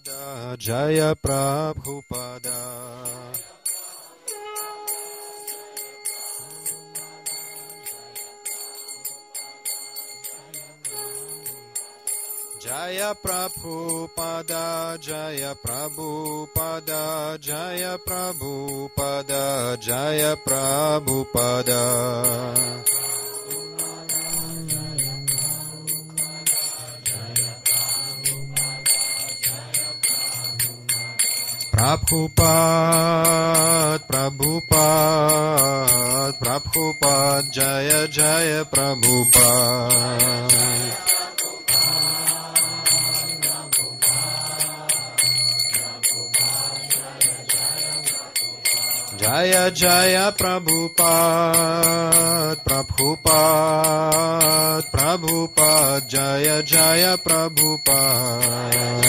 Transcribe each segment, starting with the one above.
Jaya Prabhupada. Jaya Prabhupada, Jaya Prabhupada, Jaya Prabhupada, Jaya Prabhupada. Prabhupada, Prabhupada, Prabhupada, Jaya Jaya Prabhupada. Jaya Jaya Prabhupada, Prabhupada, Prabhupada, Jaya Jaya Prabhupada.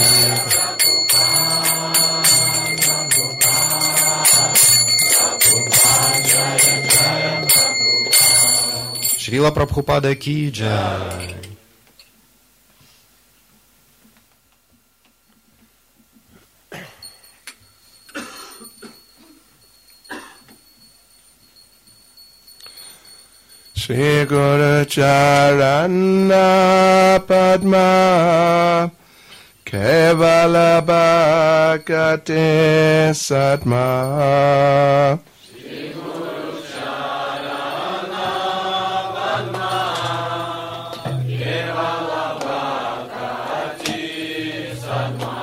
Srila Prabhupada ki jai. Shri Guru Charana Padma Kevala Bhakati Satma. Shri Guru Charana Padma Kevala Bhakati Satma.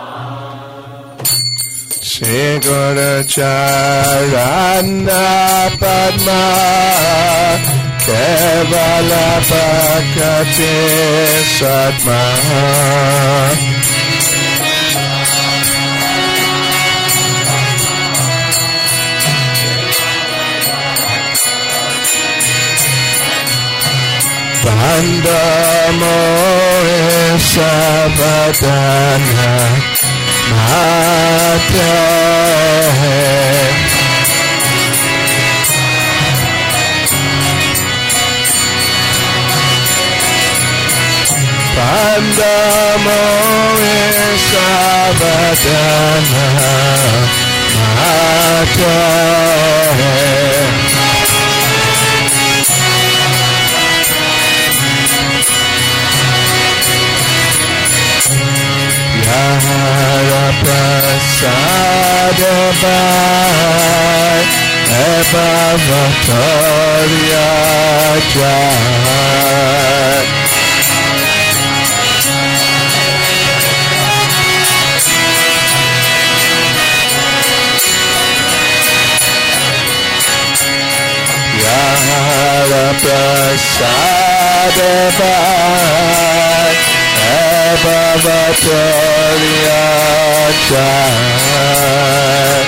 Shri Guru Charana Padma Kevala Bhakati Satma. Pandamo Sabadana Mate. Pandamo Sabadana Mate. Yahara Prasada Bhai Ebhavatarya Jai. Yahara Prasada Bhai Ebhavatarya Jai.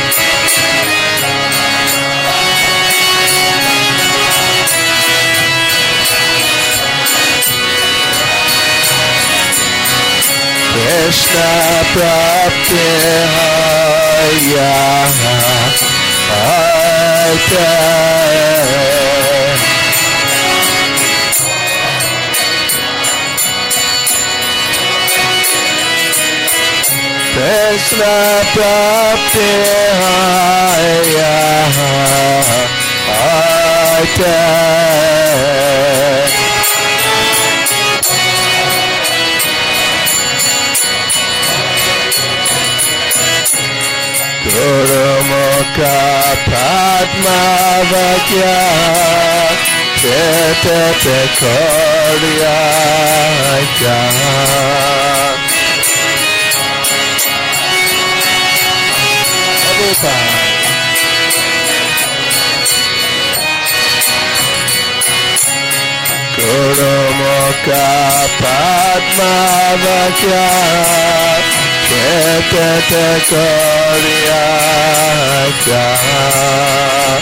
Krishna Prapti Haya Aite. Krishna Prapti Haya Aite. Guru Mukha Padma Vakya Chetete Korya Jai. Guru Mukha Padma Vakya Chetete Korya Jai.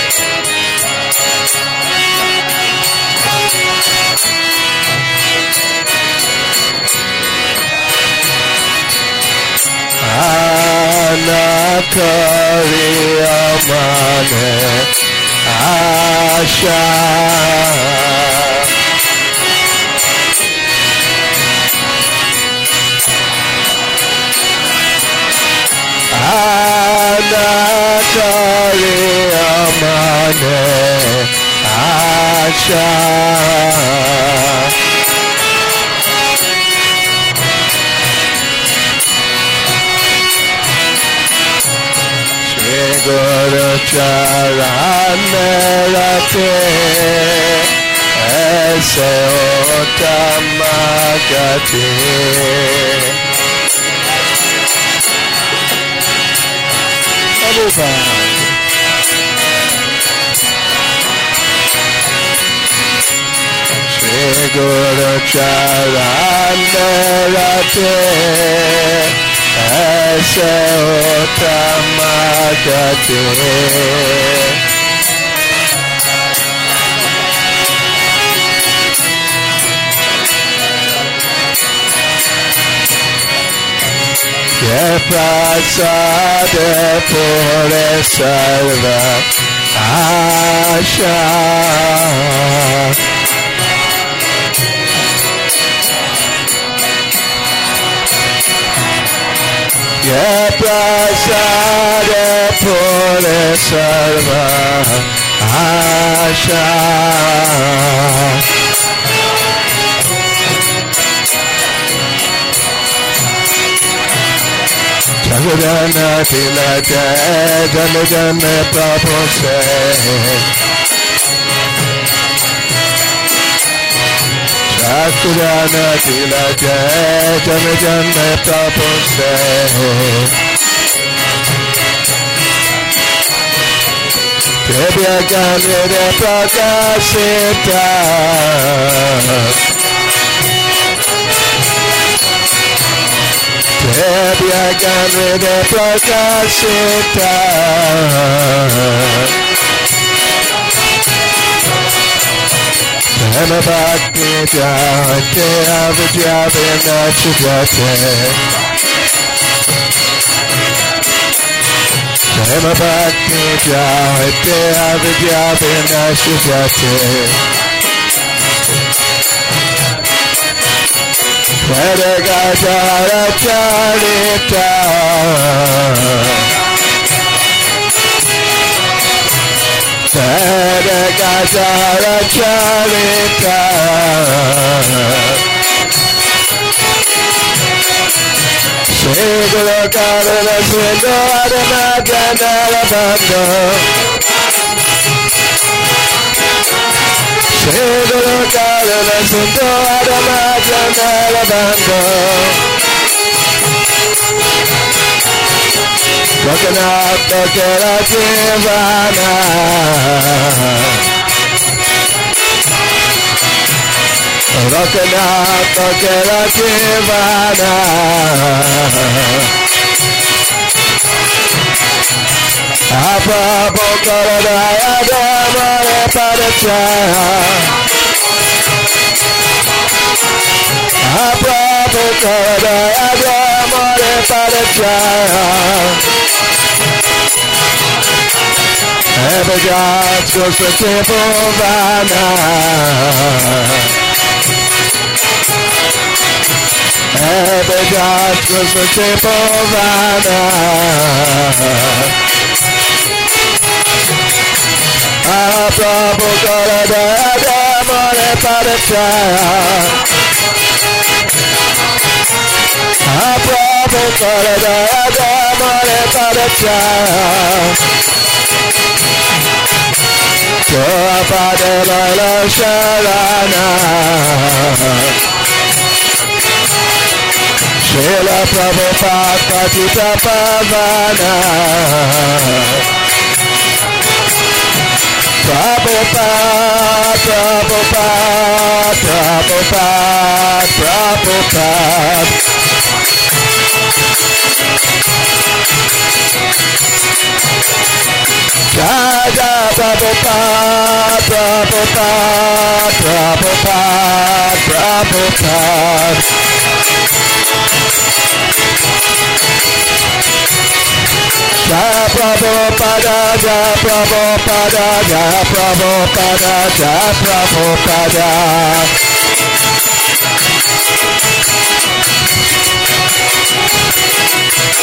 Anakari Amane Asha. Anakari amane asha Shri Guru Charane Rate Ese Otamagati Shri Guru Charane Rate Ese Otamagati Ye prasade pure sarva asha Ye prasade pure sarva asha Jagdana tilate jan jan prabhu se Jagdana tilate jan jan prabhu se Devya Gandhira Prakashita Devya Gandhira Prakashita Prema Bhakti Jate Avidya Vinachujate Prema Bhakti Jate Avidya Vinachujate Vedagajara Charita Vedagajara Charita Shri Guru Karuna Sindhu Adamaganara Bandhu Shri Guru Karuna Sindhu Adamaganara Bandhu Raghunath Kera Jivana Raghunath Kera Jivana Prabhu Karadaya Damare Padachaya Prabhu Karadaya Damare Padachaya Evajat Goswati Bhuvana Evajat Goswati Bhuvana Prabhu Karadaya Damare Padachaya Prabhu Karadaya Damare Padachaya Prabhupada Lala Sharana Srila Prabhupada Patita Pavana Prabhupada, Prabhupada, Prabhupada, Prabhupada Jaya Prabhupada, Prabhupada, Prabhupada, Prabhupada Jaya Prabhupada, Jaya Prabhupada, Jaya Prabhupada, Jaya Prabhupada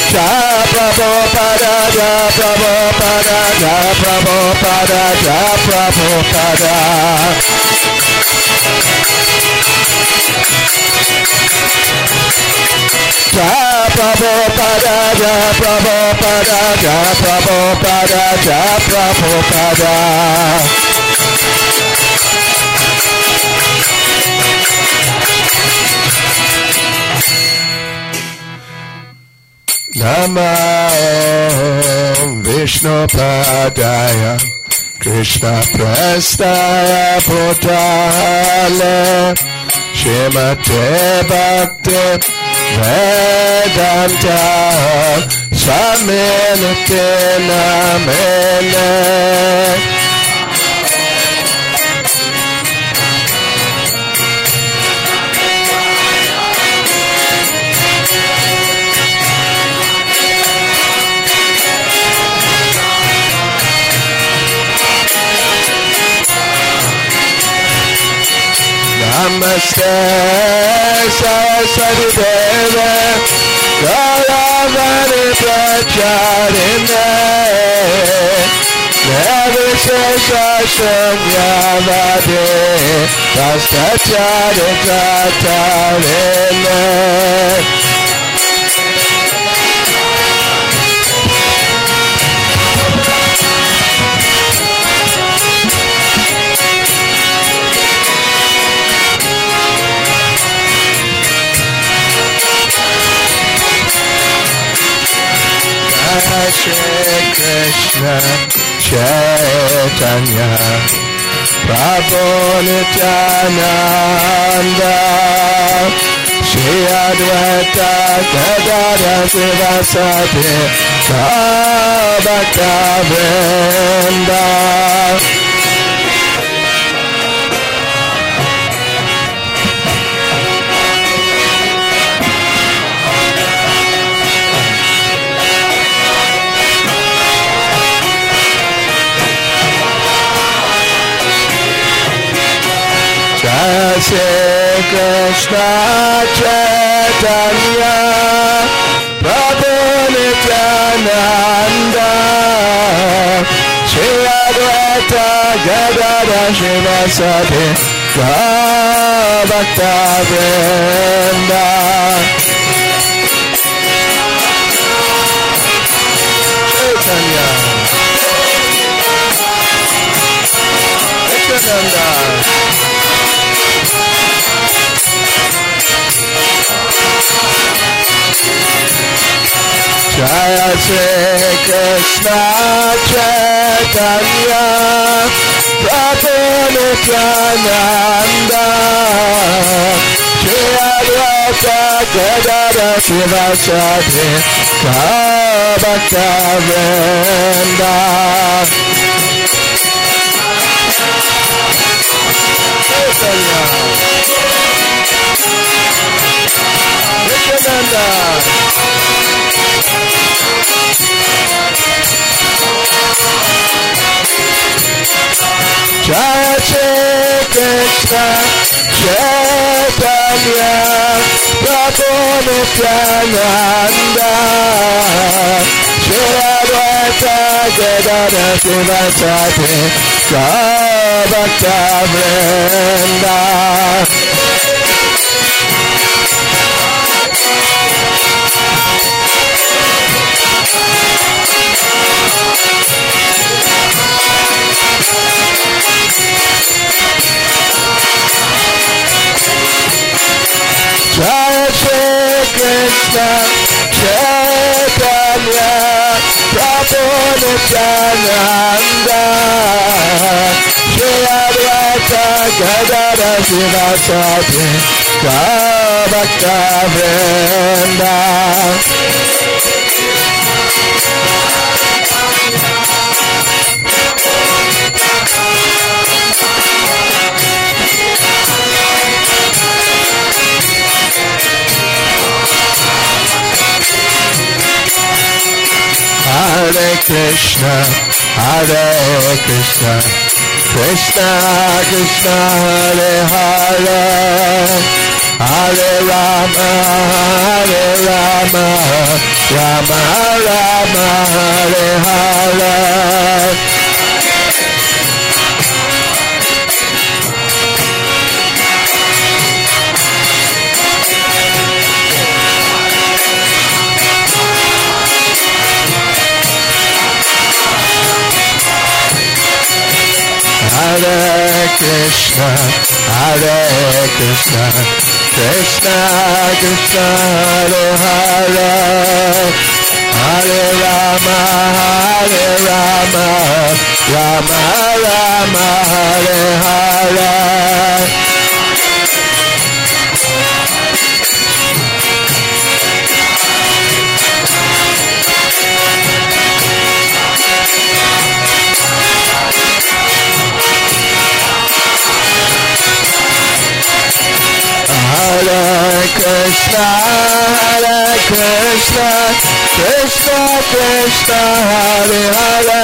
Jai Prabhupada, Jai Prabhupada, Jai Prabhupada, Jai Prabhupada. Jai Prabhupada, Jai Prabhupada, Jai Prabhupada, Jai Prabhupada. Namo Vishnu Padaya Krishna Prastaya Bhutale Shrimate Bhakti Vedanta Swaminate Namene. Namaste Saraswati Deve Gauravani Pracharine Nirvishesha Shunyavadi Vastachari Tatarine. Shri Krishna Chaitanya Prabhu Nityananda Shri Advaita Gadadhara Sivasati Bhakta Vrinda. Shri Krishna Chaitanya Prabhu Nityananda Shri Advaita Gadadhara Sivasati Bhakta Vrinda. Chaitanya Nityananda Jaya Shri Krishna Chaitanya Prabhu Nityananda Shri Advaita Gadadhara Sivasati Bhakta Vrinda. Chaitanya Nityananda Jaya Shri Krishna Chaitanya Prabhu Nityananda Shri Advaita Gadadhara Sivasati Bhakta Vrinda. Jaya Shri Krishna Chaitanya Prabhu Nityananda Shri Advaita Gadadhara Sivasati Bhakta Vrinda. Hare Krishna, Hare Krishna, Krishna Krishna Hare Hare, Hare Rama, Hare Rama, Rama Rama, Hare Hare. Hare Krishna, Hare Krishna, Krishna Krishna, Hare Hare, Hare Rama, Hare Rama, Rama Rama, Hare Hare. Hare Krishna, Hare Krishna, Krishna Krishna, Hare Hare,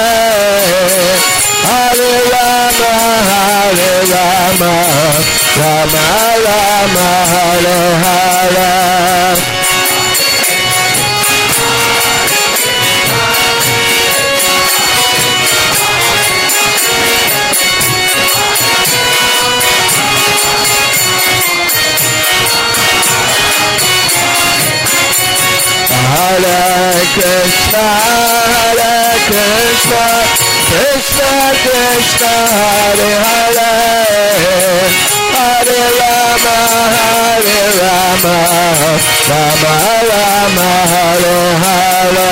Hare Rama, Hare Rama, Rama Rama, Hare Hare. Hare Krishna, Hare Krishna, Krishna Krishna, Hare Hare, Hare Rama, Hare Rama, Rama Rama, Hare Hare.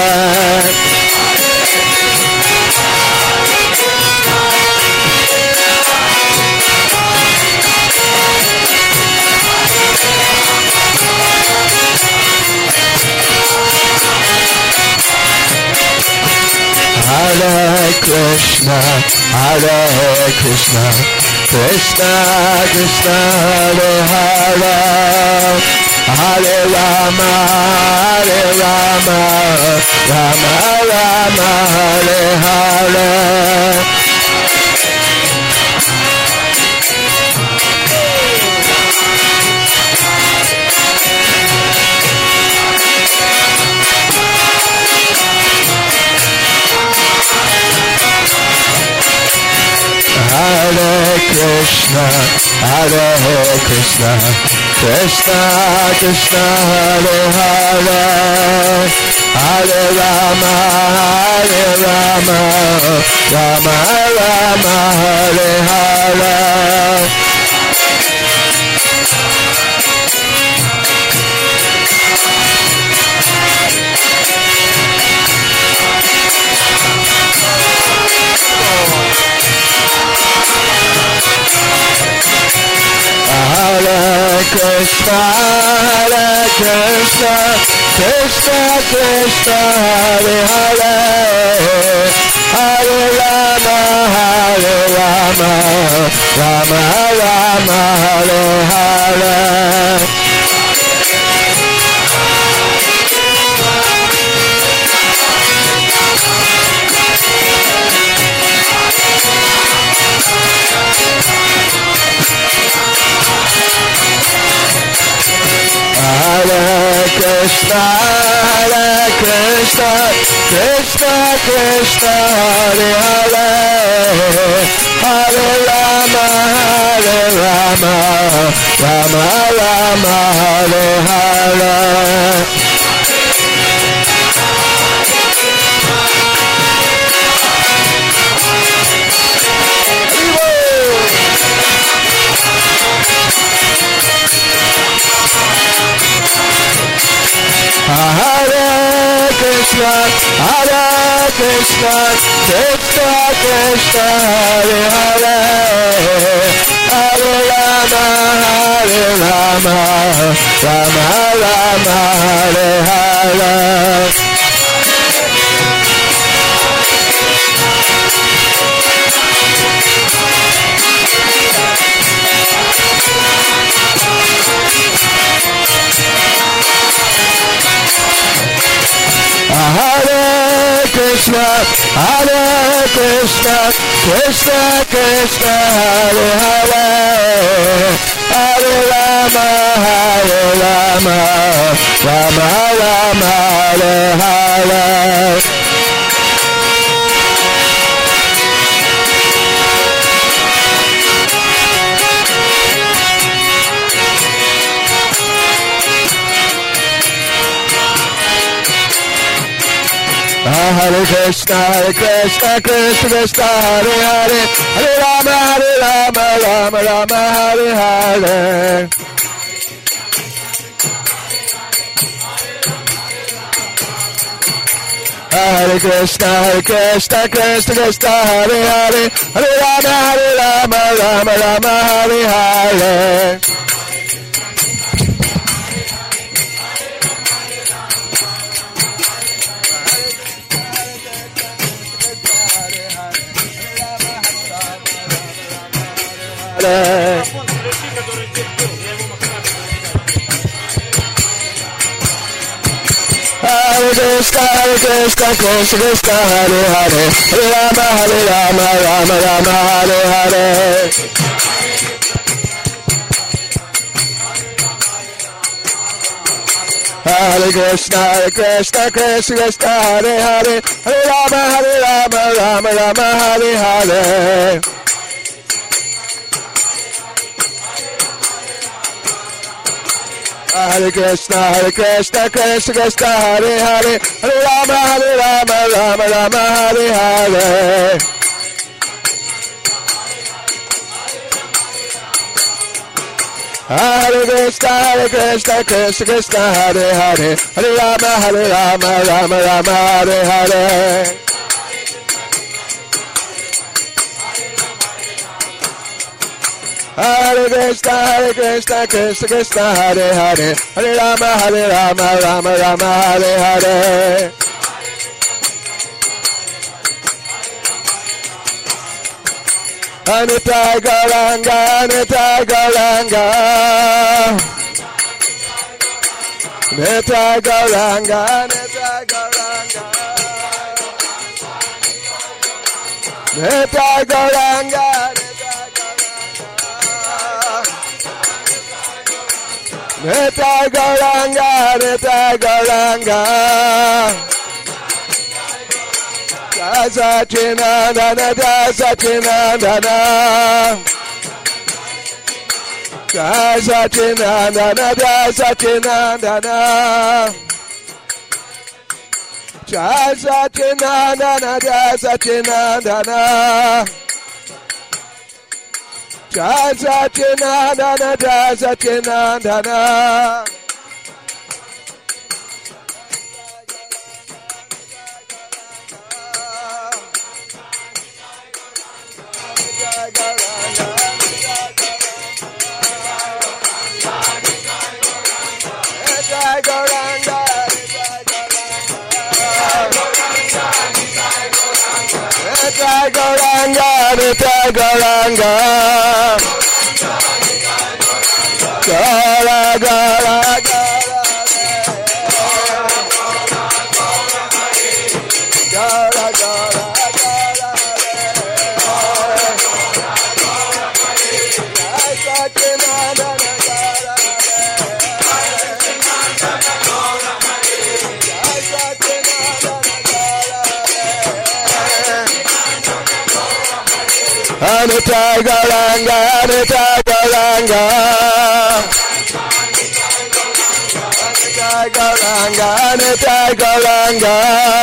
Hare Krishna, Hare Krishna, Krishna Krishna, Hare Hare, Hare Rama, Hare Rama, Rama Rama, Hare Hare. Hare Krishna, Hare Krishna, Krishna Krishna, Hare Hare, Hare Rama, Hare Rama, Rama Rama, Hare Hare. Hare Krishna, Hare Krishna, Krishna Krishna, Hare Hare, Hare Rama, Hare Rama, Rama Rama, Hare Hare. Hare Krishna, Hare Krishna, Krishna Krishna, Hare Hare, Hare Rama, Hare Rama, Rama Rama, Hare Hare. Hare Krishna, Hare Krishna, Krishna Krishna, Hare Hare, Hare Rama, Hare Rama, Rama Rama, Hare Hare. Hare Krishna, Hare Krishna, Krishna Krishna, Hare Hare, Hare Rama, Rama Rama, Hare Hare. Hare Krishna, Krishna Krishna, Hare Hare, Hare Rama, Rama Rama, Hare Hare. Hare Krishna, Krishna Krishna, Hare Hare, Hare Rama, Rama Rama, Hare Hare. Hare Krishna, Krishna Krishna, Hare Hare, Hare Rama, Rama Rama, Hare Hare. Hare Krishna, Krishna Krishna, Hare Hare, Hare Rama, Rama Rama, Hare Hare. Hare Krishna, Krishna Krishna, Hare Hare, Hare Rama, Rama Rama, Hare Hare. Hare Krishna, Krishna Krishna, Hare Hare, Hare Rama, Rama Rama, Hare Hare. Hare Krishna, Krishna, Hare Hare, Hare Rama, Rama Rama, Hare Hare. Nitai Gauranga, Nitai Gauranga, Nitai Gauranga, Nitai Gauranga, Nitai Gauranga. Nitai Gauranga, Nitai Gauranga, Jai Satchinandana, Jai Satchinandana, Jai Satchinandana, Jai Satchinandana, Jai Satchinandana, Jai Satchinandana, Jai Satchinandana, Jai Satchinandana. Nitai Gauranga, Nitai Gauranga, Gaura, Gaura, Gaura, Gaura, Gaura, Nitai Gauranga, Nitai Gauranga, Nitai Gauranga, Nitai Gauranga,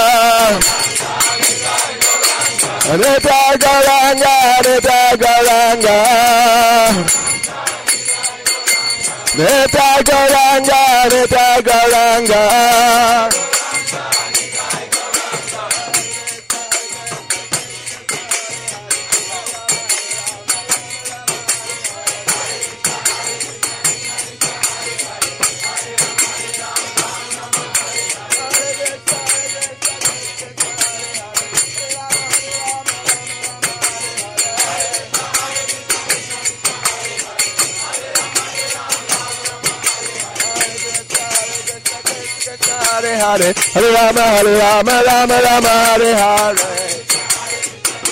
Nitai Gauranga, Nitai Gauranga, Nitai Gauranga, Nitai Gauranga. Hare Hare, Hare Rama, Rama Rama, Hare Hare.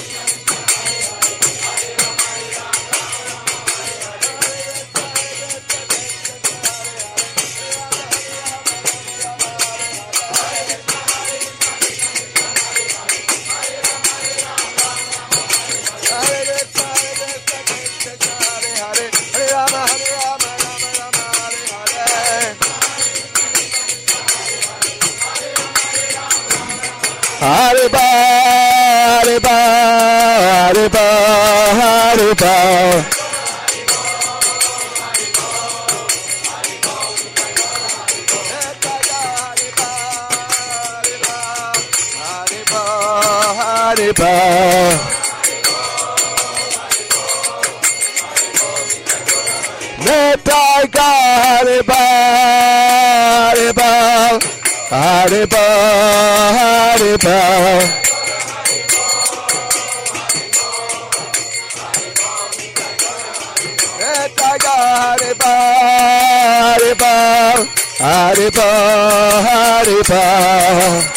Haribo, Haribo, Haribo, Haribo. Haribo, Netaga, Haribo, Haribo, Haribo, Netaga, Haribo, Haribo, Haribo, Haribo.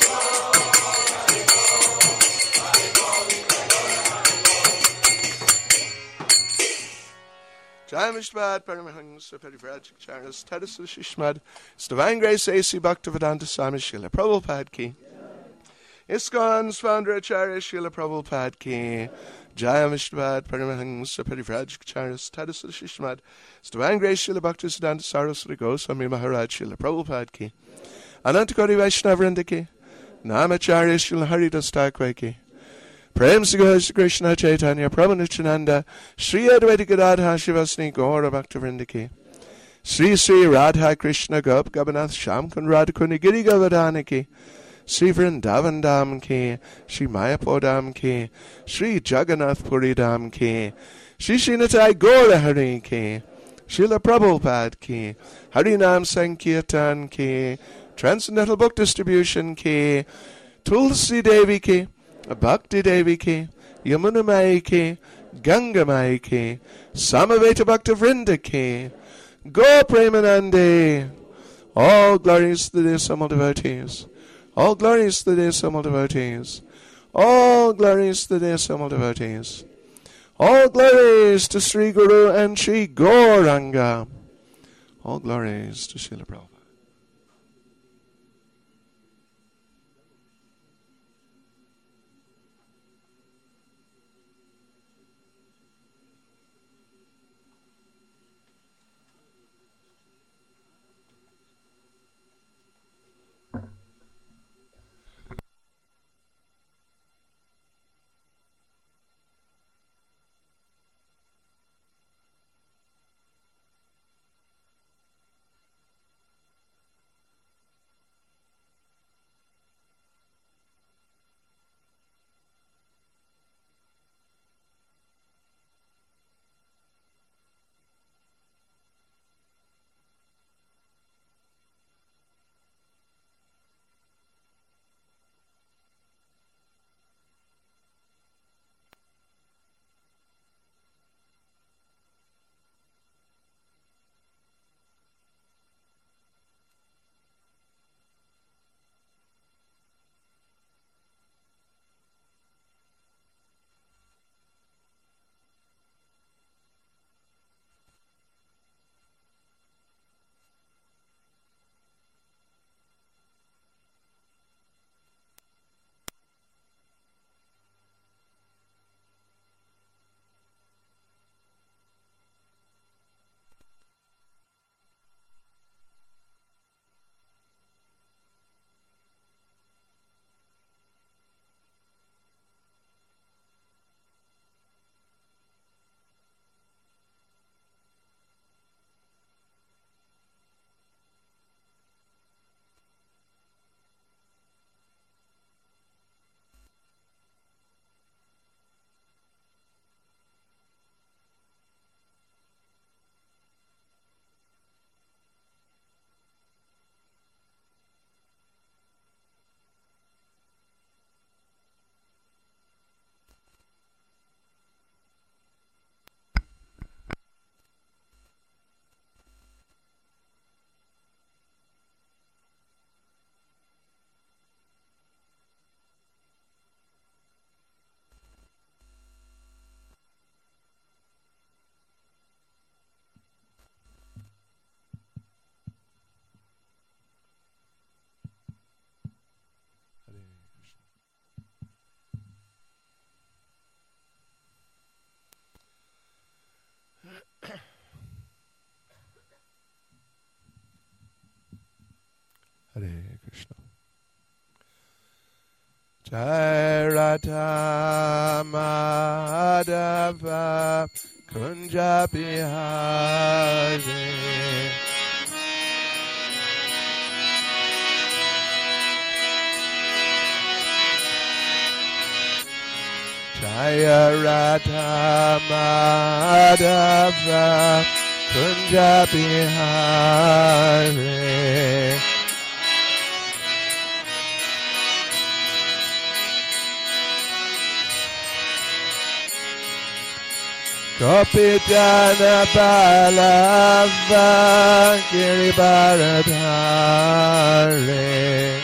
Jamishmad, Paramahans, Perivraj, Charles, Tedis, Shishmad, Divine Grace, AC, Bhaktivedanta, Swami Srila Prabhupada Ki. ISKCON's founder, Acharya Srila Prabhupada Ki. Jamishmad, Paramahans, Perivraj, Charles, Tedis, Shishmad, Divine Grace, Srila Bhaktivedanta, Saraswati Goswami Maharaj, Srila Prabhupada Ki. Anantakoti Vaishnavrinda Ki. Namacharya Srila Haridas Thakur Ki. Prem Sri Krishna Chaitanya Prabhu Nityananda Sri Advaita Gadadha Shivasni Gaura Bhaktivinoda Ki. Sri Sri Radha Krishna Gop Gopinath Sham Kun Radha Kuni Giri Govardhana Ki. Sri Vrindavan Dham Ki. Sri Mayapur Dham Ki. Sri Jagannath Puri Dham Ki. Sri Srinathai Gaura Hari Ki. Srila Prabhupada Ki. Harinam Sankirtan Ki. Transcendental Book Distribution Ki. Tulsi Devi Ki. Bhakti Devi Ki, Yamuna Mai Ki, Ganga Mai Ki, Samaveta Bhakta Vrinda Ki, Go Premanande. All glories to the Desammal devotees. All glories to the Desammal devotees. All glories to the Desammal devotees. All glories to Sri Guru and Sri Gauranga. All glories to Srila Prabhupada. Hare Krishna. Jai Radha Madhava Kunja Bihari. Jaya Radha Madhava Kunja Bihari. Gopijana Balava Giribaradhari.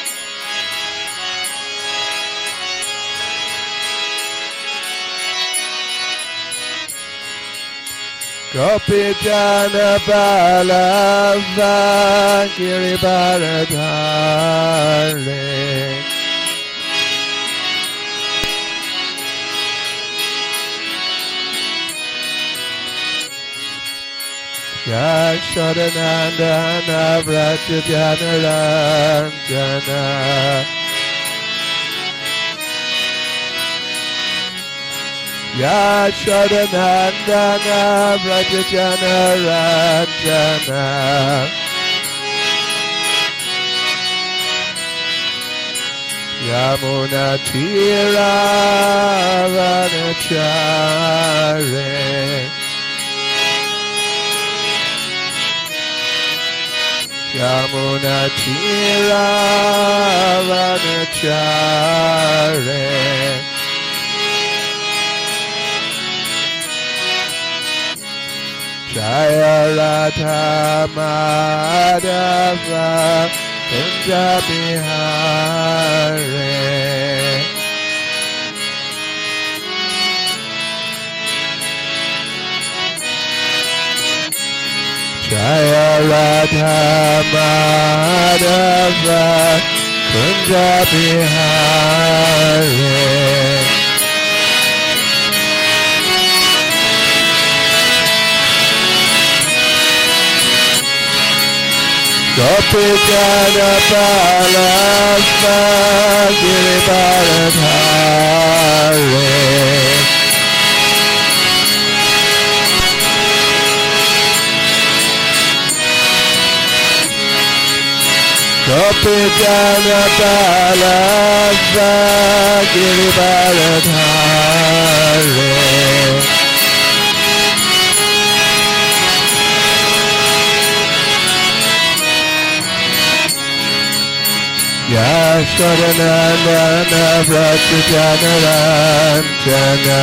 Gopijana Balava Giribaradhari. Yashodanandana Vrajajana Ranjana. Yashodanandana Vrajajana Ranjana. Yamuna Tira Vanachare. Yamuna Tira Vanachare. Jaya Radha Madhava Kunja Bihari. Jaya Radha Madhava Kunja Bihari. Gopijana Balava Giribaradhari. Gopijana Balava Giribaradhari. Yashodanandana Vrajajana Ranjana.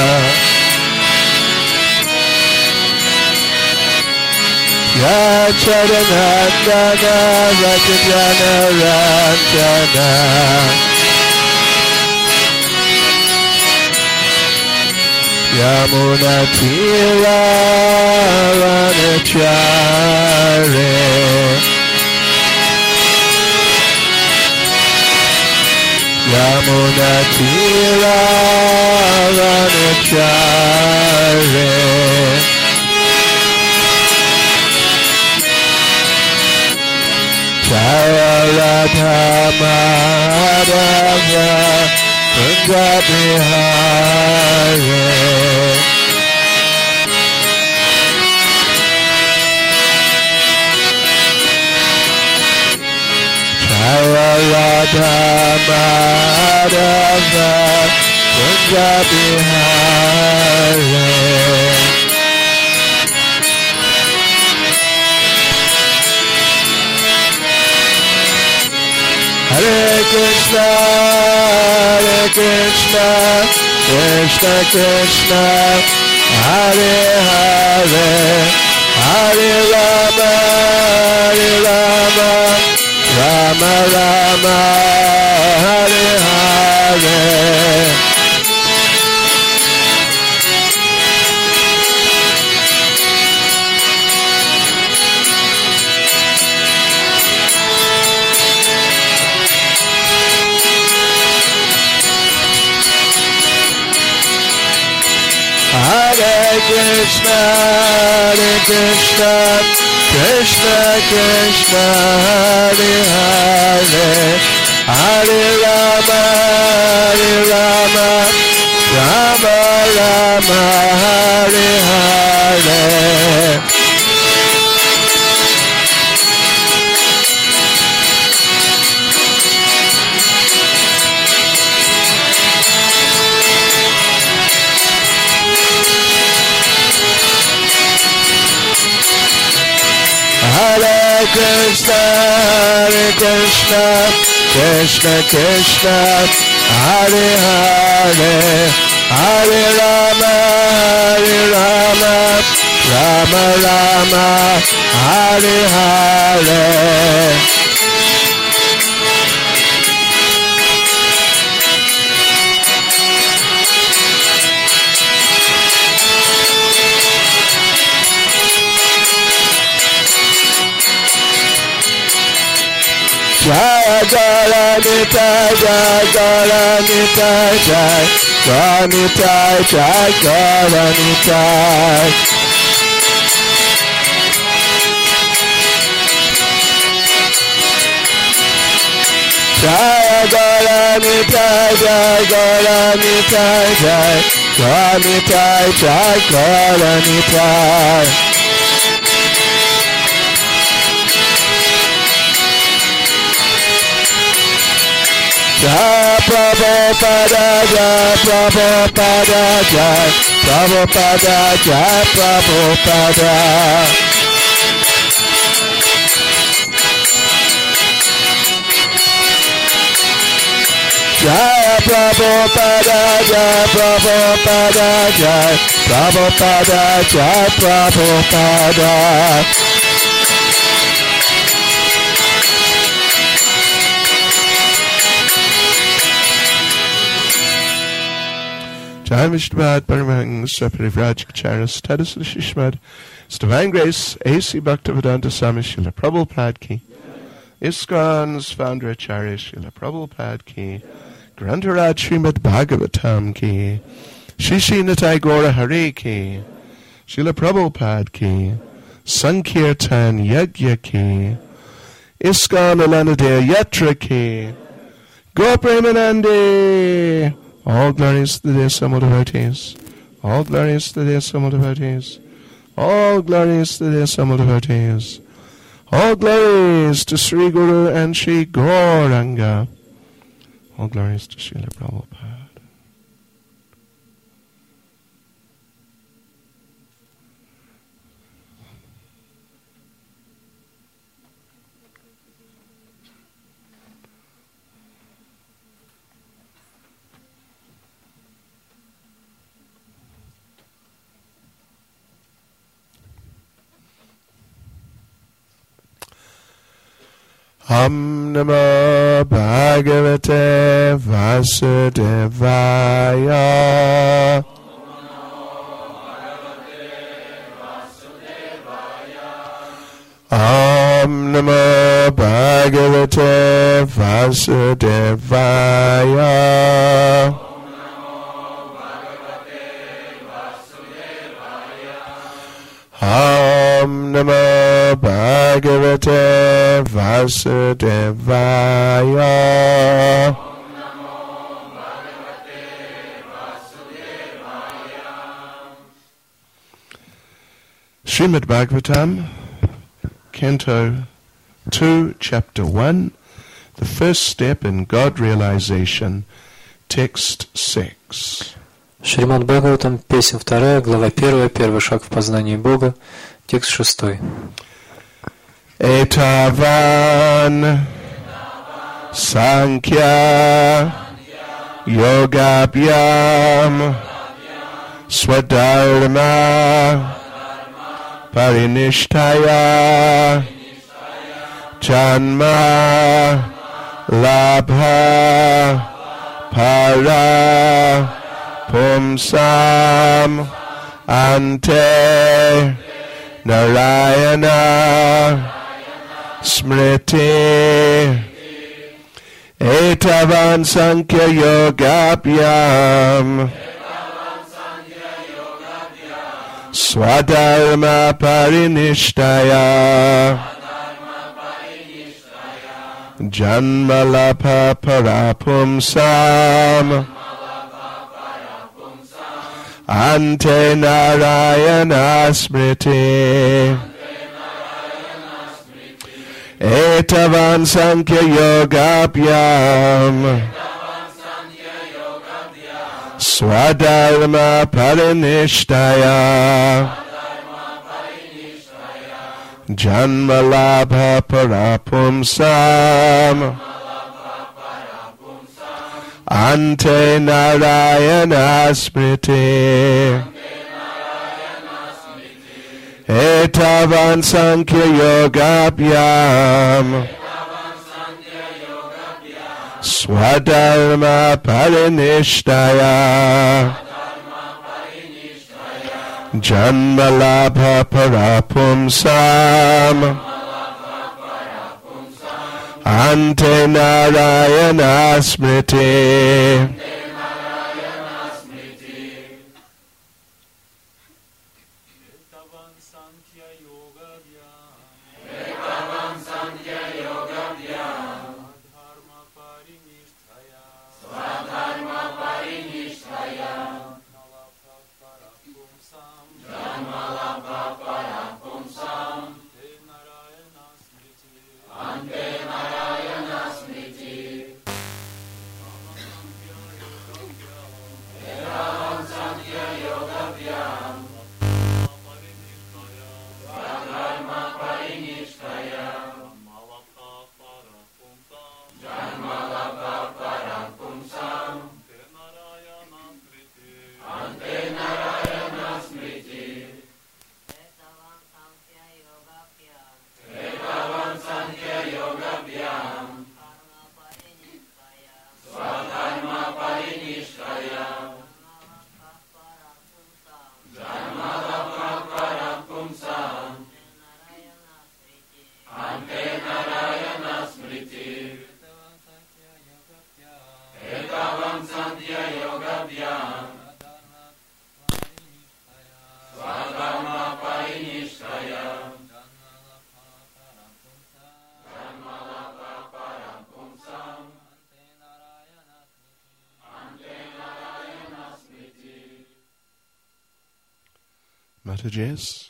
Yashodanandana Vrajajana Ranjana. Yamuna Tira Vanachare. Yamuna Tira Vanachare. Jaya Radha Madhava Kunja Bihari. Jaya Radha Madhava Kunja Bihari. Hare Krishna, Krishna Krishna, Hare Hare, Hare Rama, Rama Rama, Hare Hare. Hare Krishna, Krishna Krishna, Hare Hare, Hare Rama, Hare Rama, Rama Rama, Hare Hare. Hare Krishna, Hare Krishna, Krishna Krishna, Hare Hare, Hare Rama, Hare Rama, Rama Rama, Hare Hare. Jai Gauranitai, Jai Gauranitai, Jai Gauranitai, Jai Gauranitai. Jai Gauranitai, Jai Gauranitai, Jai Gauranitai, Jai Gauranitai. Jai Prabhupada, Jai Prabhupada, Jai Prabhupada, Jai Prabhupada. Jai Prabhupada, Jai Prabhupada, Jai Prabhupada, Jai Prabhupada. Jai Vishnupad Paramahansa Parivrajakacharis Tadasana Shishmad. His Divine Grace A.C. Bhaktivedanta Swami Srila Prabhupada Ki. ISKCON's founder Acharya Srila Prabhupada Ki. Grantaraj Srimad Bhagavatam Ki. Shishi Nitai Gora Hare Ki. Srila Prabhupada Ki. Sankirtan Yagya Ki. ISKCON Alanadaya Yatra Ki. Gopremanande. All glories to the Desamma devotees. All glories to the Desamma devotees. All glories to the Desamma devotees. All glories to Sri Guru and Sri Gauranga. All glories to Srila Prabhupada. Om Namo Bhagavate Vasudevaya. Om Namo Bhagavate Vasudevaya. Om Namo Bhagavate Vasudevaya. Srimad Bhagavatam, Canto 2, Chapter 1, the first step in God realization, Text 6. Шримад Бхагаватам, песня 2, глава 1, первый шаг в познании Бога, текст 6. Etavan Sankhya Yogabhyam Swadharma Parinishtaya Janma Labha Para Pumsam Ante Narayana Smriti Etavan Sankhya Yogabhyam Swadharma Parinishtaya Janmalapa parapumsam Ante Narayana Smriti Etavan Sankhya Yogabhyam Swadharma Parinishtaya Janmalabha Parapumsam Ante Narayana Smriti Etavan Sankhya Yogabhyam Swadharma Parinishtaya Janmalabha Parapumsam Ante Narayana Smriti Mataji's.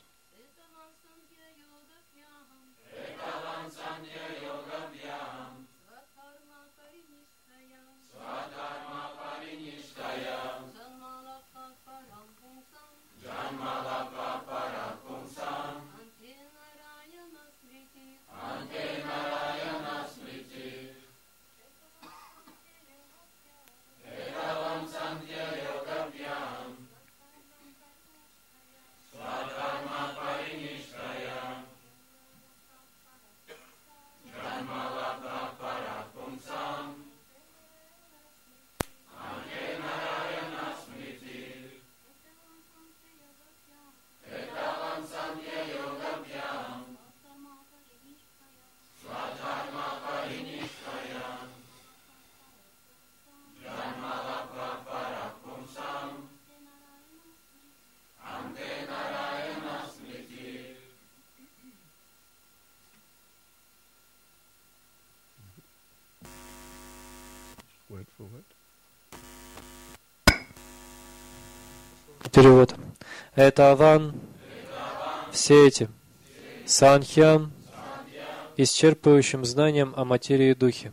Перевод. Это Аван, все эти, Санхьям, исчерпывающим знанием о материи и духе.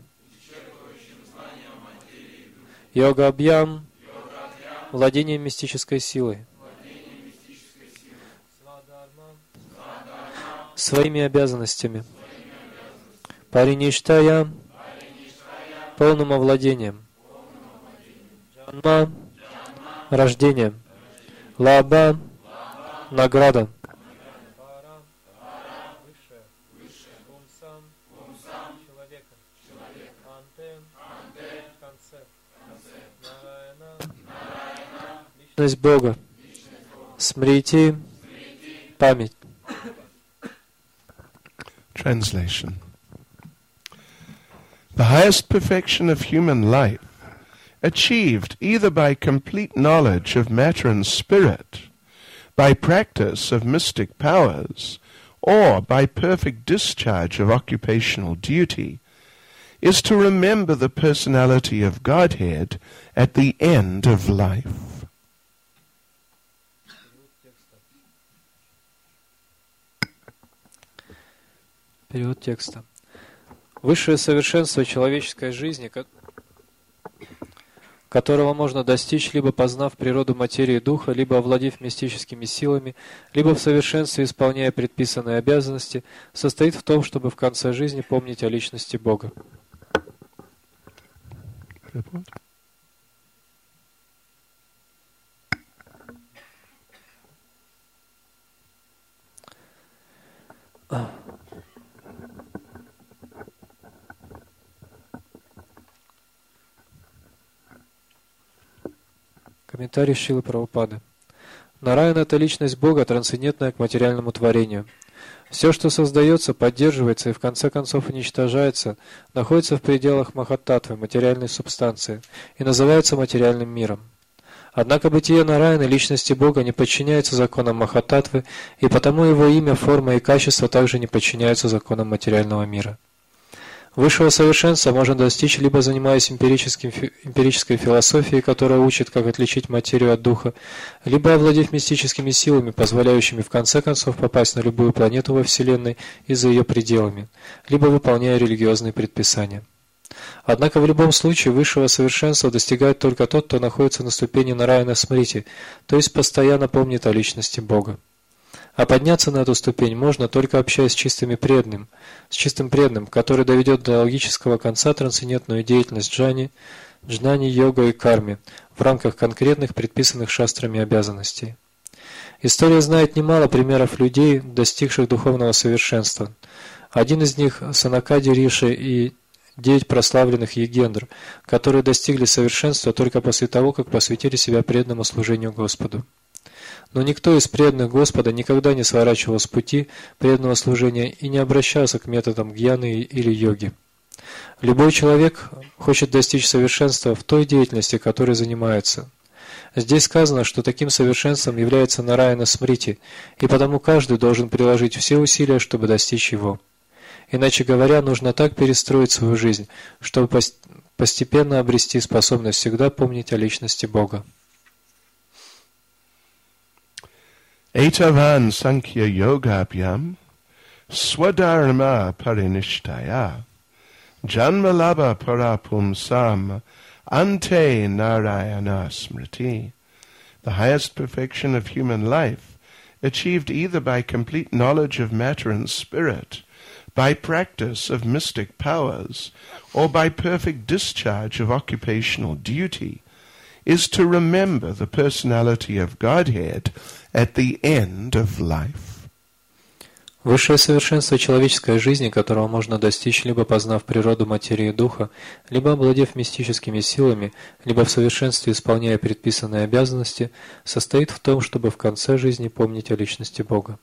Йога-абьям, владение мистической силой. Своими обязанностями. Париништая, полным овладением. Джанма, рождение. Лаба, награда. Личность Бога. Смрити, память. Translation. The highest perfection of human life, achieved either by complete knowledge of matter and spirit, by practice of mystic powers, or by perfect discharge of occupational duty, is to remember the personality of Godhead at the end of life. Перевод текста. Высшее совершенство человеческой жизни, которого можно достичь, либо познав природу материи и духа, либо овладев мистическими силами, либо в совершенстве исполняя предписанные обязанности, состоит в том, чтобы в конце жизни помнить о личности Бога. Комментарий Шрилы Прабхупады. Нараяна – это личность Бога, трансцендентная к материальному творению. Все, что создается, поддерживается и в конце концов уничтожается, находится в пределах Махаттатвы, материальной субстанции, и называется материальным миром. Однако бытие Нараяны, личности Бога, не подчиняется законам Махаттатвы, и потому его имя, форма и качество также не подчиняются законам материального мира. Высшего совершенства можно достичь, либо занимаясь эмпирической философией, которая учит, как отличить материю от духа, либо овладев мистическими силами, позволяющими в конце концов попасть на любую планету во Вселенной и за ее пределами, либо выполняя религиозные предписания. Однако в любом случае высшего совершенства достигает только тот, кто находится на ступени Нараяна Смрити, то есть постоянно помнит о личности Бога. А подняться на эту ступень можно, только общаясь с чистым преданным, который доведет до логического конца трансцендентную деятельность джнани, йога и карме в рамках конкретных предписанных шастрами обязанностей. История знает немало примеров людей, достигших духовного совершенства. Один из них – Санакади Риши и 9 прославленных егендр, которые достигли совершенства только после того, как посвятили себя преданному служению Господу. Но никто из преданных Господа никогда не сворачивал с пути преданного служения и не обращался к методам гьяны или йоги. Любой человек хочет достичь совершенства в той деятельности, которой занимается. Здесь сказано, что таким совершенством является Нараяна Смрити, и потому каждый должен приложить все усилия, чтобы достичь его. Иначе говоря, нужно так перестроить свою жизнь, чтобы постепенно обрести способность всегда помнить о личности Бога. Etavan Sankhya Yogabhyam Swadharma Parinishtaya Janmalabha Parapumsam Ante Narayana Smriti. The highest perfection of human life, achieved either by complete knowledge of matter and spirit, by practice of mystic powers, or by perfect discharge of occupational duty, is to remember the personality of Godhead at the end of life. Высшее совершенство человеческой жизни, которого можно достичь, либо познав природу материи и духа, либо овладев мистическими силами, либо в совершенстве исполняя предписанные обязанности, состоит в том, чтобы в конце жизни помнить о личности Бога.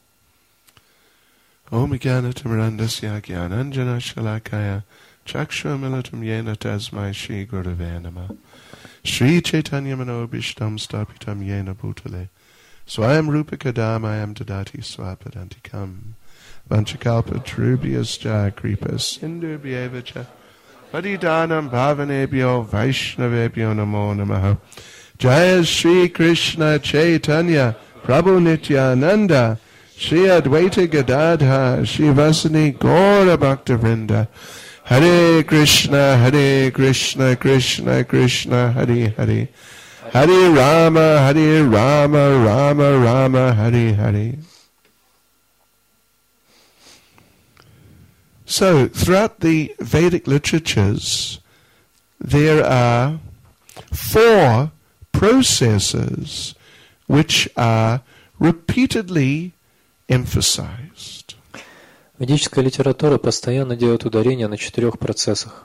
Om Jnana-timirandasya Jnananjana-shalakaya Chakshur-militam yena tasmai Shri Gurave Namah Shri Chaitanya-manobishtam stapitam yena bhutale Swayam Rupa-kadamayam dadati swapadantikam Vanchakalpa-trubhyascha kripa-sindhu-bhyevacha Padidanam bhavanebhyo Vaishnavebhyo namo namaha Jaya Shri Krishna Chaitanya Prabhu Nityananda Shri Advaita Gadadha Shri Vasani Gaura Bhakta-vrinda Hare Krishna, Krishna Krishna, Hare Hare Hare Rama, Rama Rama, Hare Hare. So, throughout the Vedic literatures, there are 4 processes which are repeatedly emphasized. Ведическая литература постоянно делает ударение на 4 процессах.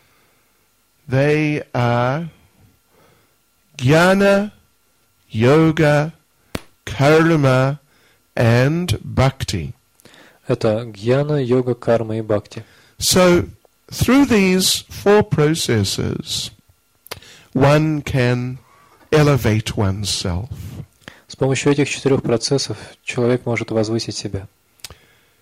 They are Jnana, Yoga, Karma and Bhakti. Это гьяна, йога, карма и бхакти. So, through these 4 processes, one can elevate oneself. С помощью этих 4 процессов человек может возвысить себя.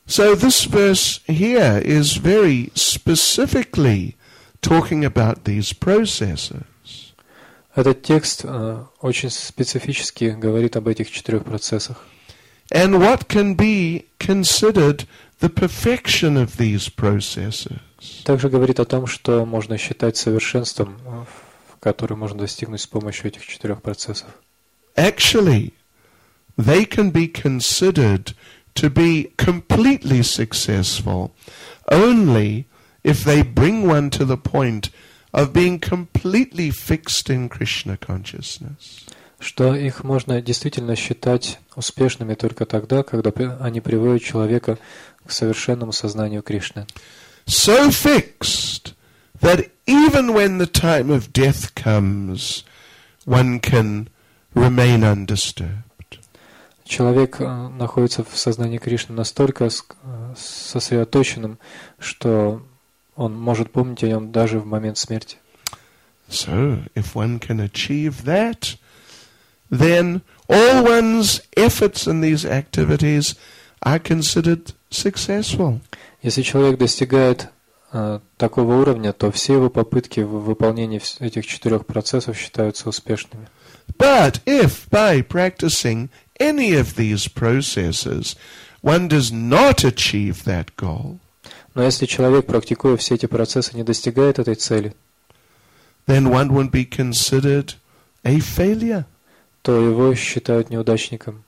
So this verse here is very specifically talking about these processes. Этот текст очень специфически говорит об этих 4 процессах. And what can be considered the perfection of these processes? Также говорит о том, что можно считать совершенством, которое можно достигнуть с помощью этих 4 процессов. Actually, they can be considered to be completely successful only if they bring one to the point of being completely fixed in Krishna consciousness. Что их можно действительно считать успешными только тогда, когда они приводят человека к совершенному сознанию Кришны. So fixed that even when the time of death comes, one can remain undisturbed. Человек находится в сознании Кришны настолько сосредоточенным, что он может помнить о нем даже в момент смерти. So, if one can achieve that, then all one's efforts in these activities are considered successful. Если человек достигает такого уровня, то все его попытки в выполнении этих 4 процессов считаются успешными. But if by practicing any of these processes one does not achieve that goal, но если человек, практикуя все эти процессы, не достигает этой цели, then one would be considered a failure. то его считают неудачником.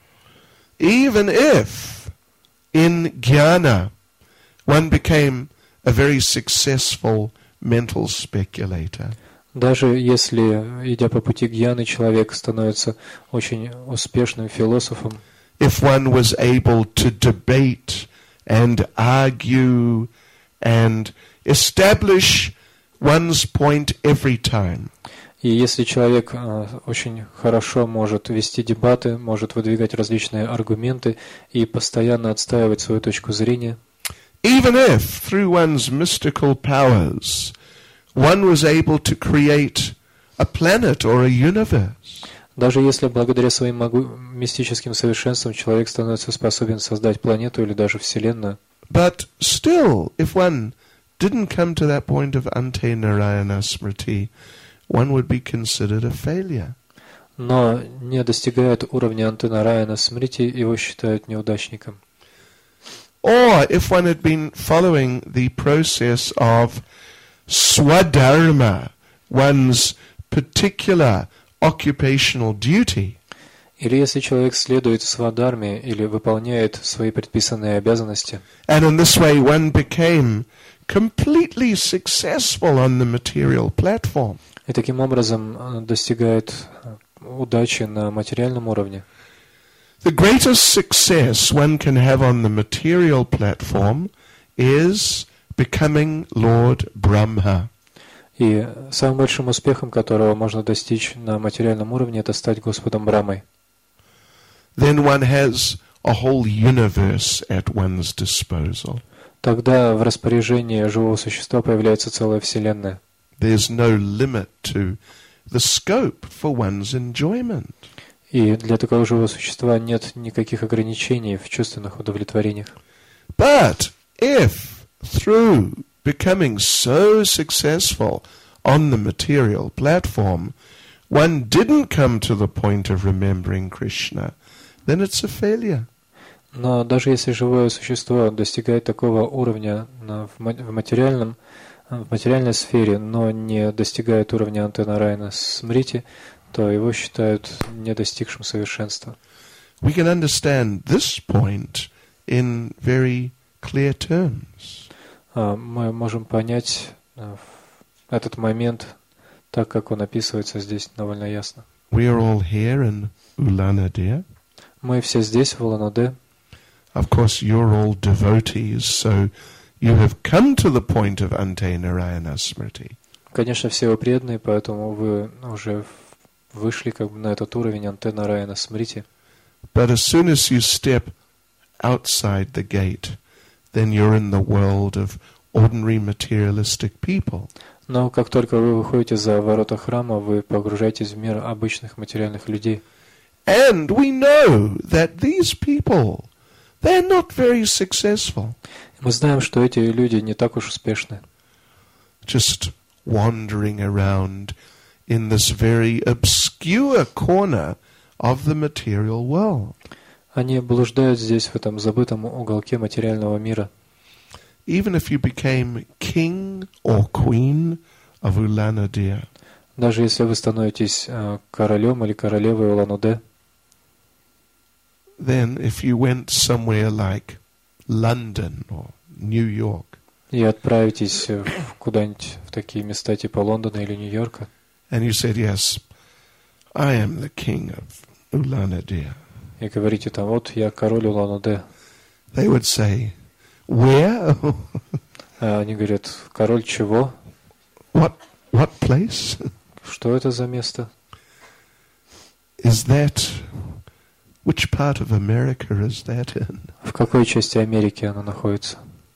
Even if in jnana one became a very successful mental speculator, Даже если, идя по пути гьяны, человек становится очень успешным философом, if one was able to debate and argue and establish one's point every time, и если человек очень хорошо может вести дебаты, может выдвигать различные аргументы и постоянно отстаивать свою точку зрения, even if through one's mystical powers one was able to create a planet or a universe, даже если благодаря своим мистическим совершенствам человек становится способен создать планету или даже Вселенную, but still, if one didn't come to that point of Ante Narayana Smriti, one would be considered a failure. но не достигает уровня Антенараяна Смрити, его считают неудачником. Or if one had been following the process of swadharma, one's particular occupational duty, Или если человек следует свадхарме или выполняет свои предписанные обязанности, and in this way one became completely successful on the material platform, и таким образом достигает удачи на материальном уровне, the greatest success one can have on the material platform is becoming Lord Brahma. и самым большим успехом, которого можно достичь на материальном уровне, это стать Господом Брамой. Then one has a whole universe at one's disposal. Тогда в распоряжении живого существа появляется целая Вселенная. There's no limit to the scope for one's enjoyment. И для такого живого существа нет никаких ограничений в чувственных удовлетворениях. But if through becoming so successful on the material platform, one didn't come to the point of remembering Krishna, then it's a failure. Но даже если живое существо достигает такого уровня в материальной сфере, но не достигает уровня Антенараяна Смрити, то его считают не достигшим совершенства. We can understand this point in very clear terms. Мы можем понять этот момент так, как он описывается здесь довольно ясно. We are all here in Ulana-Dea. Мы все здесь, в Улан-Удэ. Of course, you're all devotees, so you have come to the point of Ante Narayana Smriti. Конечно, все вы преданные, поэтому вы уже вышли как бы на этот уровень Антенараяна Смрити. But as soon as you step outside the gate, then you're in the world of ordinary materialistic people. Но как только вы выходите за ворота храма, вы погружаетесь в мир обычных материальных людей. And we know that these people, they're not very successful. Мы знаем, что эти люди не так уж успешны. Just wandering around in this very obscure corner of the material world. Они блуждают здесь, в этом забытом уголке материального мира. Even if you became king or queen of Ulan-Ude, Даже если вы становитесь королем или королевой Улан-Удэ, then if you went somewhere like London or New York, и отправитесь куда-нибудь в такие места типа Лондона или Нью-Йорка, and you said, yes, I am the king of Ulan-Ude, и говорите там, вот я король Улан-Удэ, they would say, where? а они говорят, король чего? What place? Что это за место? Is that, which part of America is that in? В какой части Америки оно находится?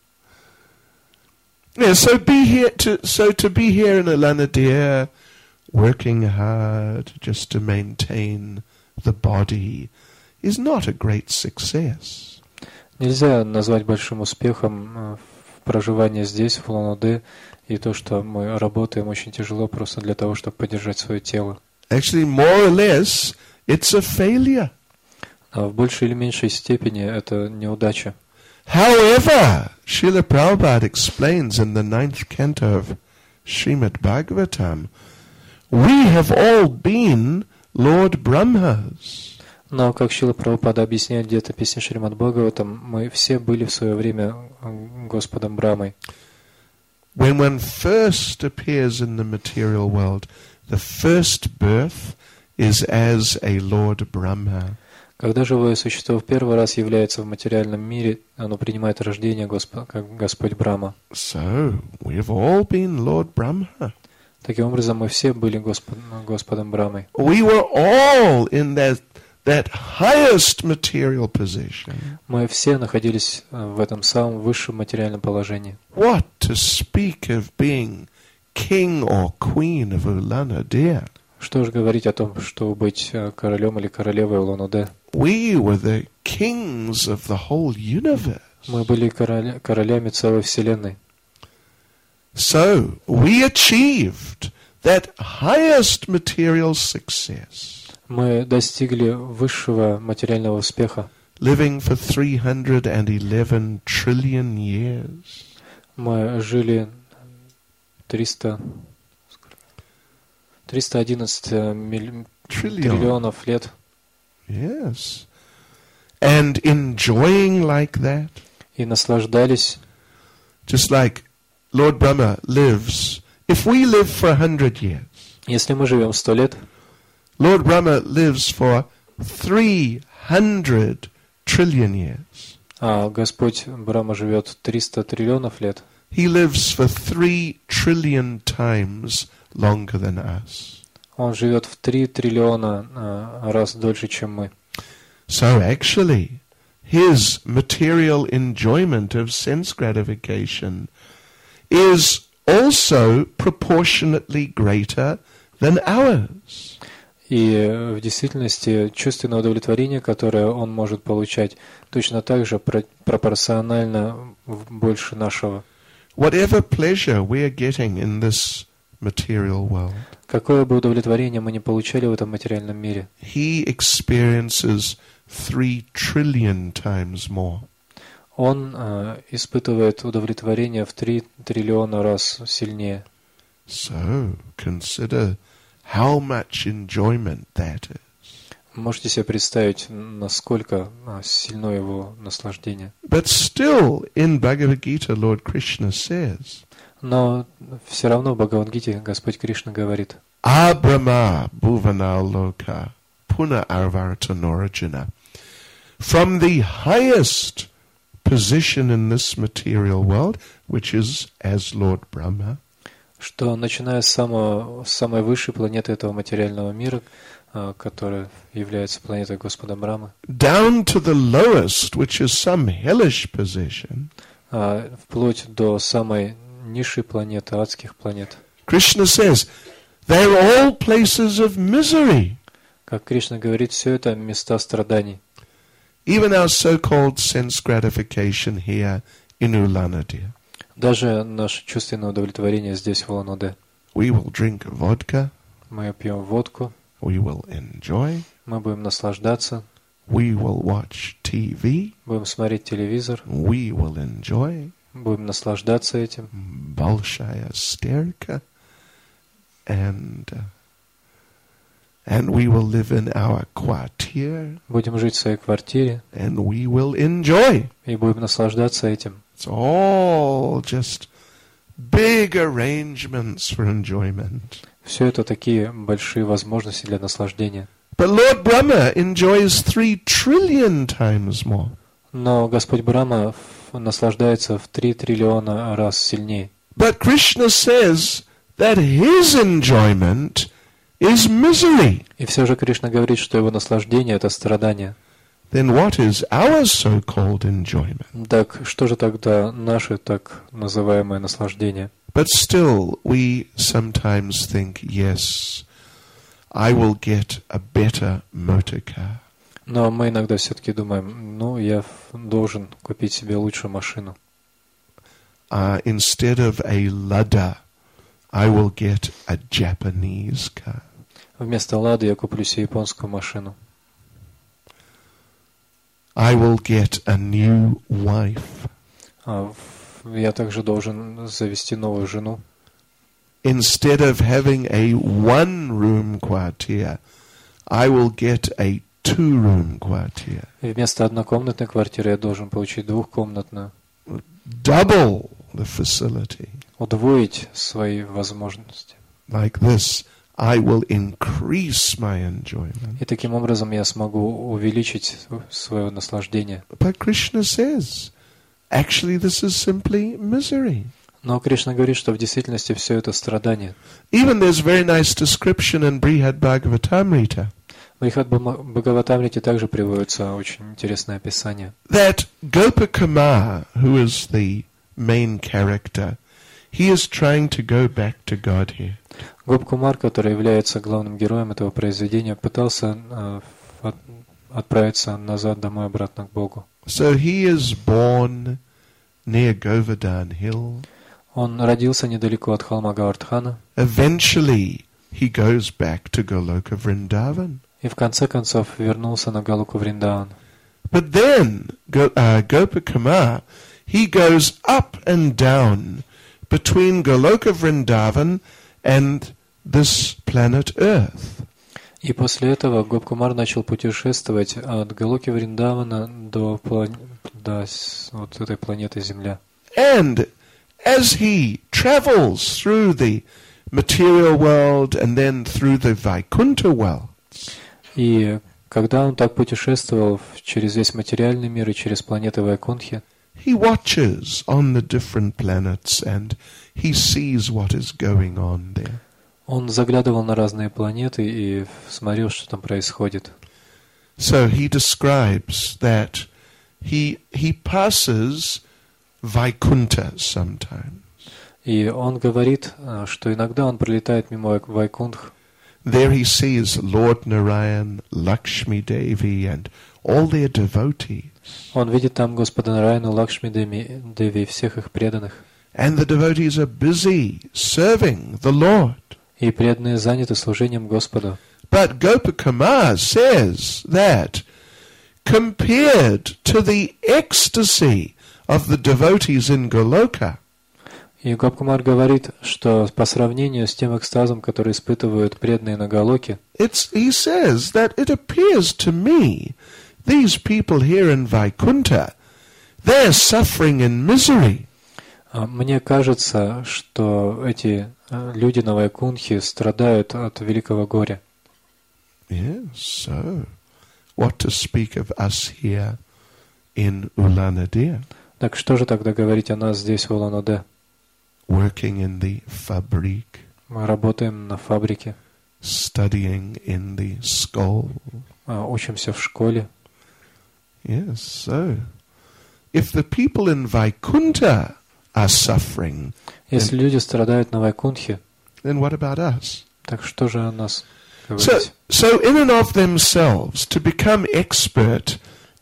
Yeah, so to be here in Ulan-Ude, working hard just to maintain the body, is not a great success. Нельзя назвать большим успехом проживание здесь, в Улан-Удэ, и то, что мы работаем очень тяжело просто для того, чтобы поддержать свое тело. Actually, more or less, it's a failure. А в большей или меньшей степени это неудача. However, Srila Prabhupada explains in the 9th canto of Srimad Bhagavatam, we have all been Lord Brahmas. Но, как Шрила Прабхупада объясняет где-то в песне Шримад Бхагаватам, мы все были в свое время Господом Брамой. When one first appears in the material world, the first birth is as a Lord Brahma. Когда живое существо в первый раз является в материальном мире, оно принимает рождение как Господь Брама. So, we've all been Lord Brahma. Таким образом, мы все были Господом Брамой. We were all in that highest material position. Мы все находились в этом самом высшем материальном положении. What to speak of being king or queen of Ulan-Ude? Что же говорить о том, чтобы быть королем или королевой Улан-Удэ? We were the kings of the whole universe. Мы были королями целой вселенной. So, we achieved that highest material success. Мы достигли высшего материального успеха. Living for 311 trillion years. Мы жили 311 триллионов лет. Yes. And enjoying like that. И наслаждались. Just like Lord Brahma lives. If we live for 100 years. Если мы живем 100 лет. Lord Brahma lives for 300 trillion years. А Господь Брама живет 300 триллионов лет. He lives for 3 trillion times longer than us. Он живет в 3 триллиона раз дольше, чем мы. So actually, his material enjoyment of sense gratification is also proportionately greater than ours. И в действительности чувственное удовлетворение, которое он может получать, точно так же пропорционально больше нашего. Whatever pleasure we are getting in this material world, какое бы удовлетворение мы ни получали в этом материальном мире, he experiences 3 trillion times more. Он испытывает удовлетворение в 3 триллиона раз сильнее. So, consider how much enjoyment that is. Можете себе представить, насколько сильно его наслаждение. But still, in Bhagavad Gita, Lord Krishna says, но все равно в Бхагавад-гите Господь Кришна говорит: Abrahma bhuvana loka puna arvartanorajana. From the highest position in this material world, which is as Lord Brahma, что начиная с самой высшей планеты этого материального мира, которая является планетой Господа Брамы, down to the lowest, which is some hellish position, вплоть до самой низшей планеты, адских планет. Krishna says, they're all places of misery. Как Кришна говорит, все это места страданий. even our so-called sense gratification here in Ulan-Ude. Даже наше чувственное удовлетворение здесь, в Улан-Удэ. We will drink vodka. Мы пьем водку, We will enjoy. мы будем наслаждаться, We will watch TV. будем смотреть телевизор, We will enjoy. будем наслаждаться этим. Большая стерка. And we will live in our quartier. Будем жить в своей квартире And we will enjoy. и будем наслаждаться этим. It's all just big arrangements for enjoyment. Все это такие большие возможности для наслаждения. But Lord Brahma enjoys 3 trillion times more. Но Господь Брахма наслаждается в 3 триллиона раз сильнее. But Krishna says that his enjoyment is misery. И все же Кришна говорит, что его наслаждение — это страдание. Then what is our so-called enjoyment? Так что же тогда наше так называемое наслаждение? But still, we sometimes think, yes, I will get a better motor car. Но мы иногда все-таки думаем, я должен купить себе лучшую машину. Instead of a Lada, I will get a Japanese car. Вместо Лады я куплю себе японскую машину. I will get a new wife. Я также должен завести новую жену. Instead of having a one-room quartier, I will get a two-room quartier. И вместо однокомнатной квартиры я должен получить двухкомнатную. Double the facility. Удвоить свои возможности. Like this, I will increase my enjoyment. И таким образом я смогу увеличить свое наслаждение. But Krishna says, actually this is simply misery. Но Кришна говорит, что в действительности все это страдание. Even there's very nice description in Brihad Bhagavatamrita. В Брихад Бхагаватамрите также приводится очень интересное описание. That Gopakumar, who is the main character, he is trying to go back to Godhead. Гопкумар, который является главным героем этого произведения, пытался отправиться назад домой обратно к Богу. So he is born near Govardhan Hill. Он родился недалеко от холма Гавардхана. Eventually he goes back to Goloka Vrindavan. И в конце концов вернулся на Галуку Вриндаван. But then Gopakumar, he goes up and down between Goloka Vrindavan and this planet Earth. И после этого Гопкумар начал путешествовать от Галуки Вриндавана до вот этой планеты Земля. And as he travels through the material world and then through the Vaikuntha world, И когда он так путешествовал через весь материальный мир и через планеты Вайкунтхи, he watches on the different planets and he sees what is going on there. он заглядывал на разные планеты и смотрел, что там происходит. So he describes that he passes Vaikuntha sometimes. И он говорит, что иногда он пролетает мимо Вайкунтх. There he sees Lord Narayan, Lakshmi Devi and all their devotees. Он видит там Господа Нараяну, Лакшми Деви и всех их преданных. And the devotees are busy serving the Lord. И преданные заняты служением Господу. But Gopakumar says that compared to the ecstasy of the devotees in Goloka, И Гопкумар говорит, что по сравнению с тем экстазом, который испытывают преданные на Галоке, he says that it appears to me these people here in Vaikuntha, they're suffering in misery. Мне кажется, что эти люди на Вайкунтхе страдают от великого горя. Yes, so what to speak of us here in Ulan-Ude? Так что же тогда говорить о нас здесь, в Улан-Удэ? Working in the fabrik, Мы работаем на фабрике, studying in the school. учимся в школе. Yes, so if the people in Vaikuntha are suffering, Если люди страдают на Вайкунтхе, then what about us? так что же о нас говорить? So in and of themselves, to become expert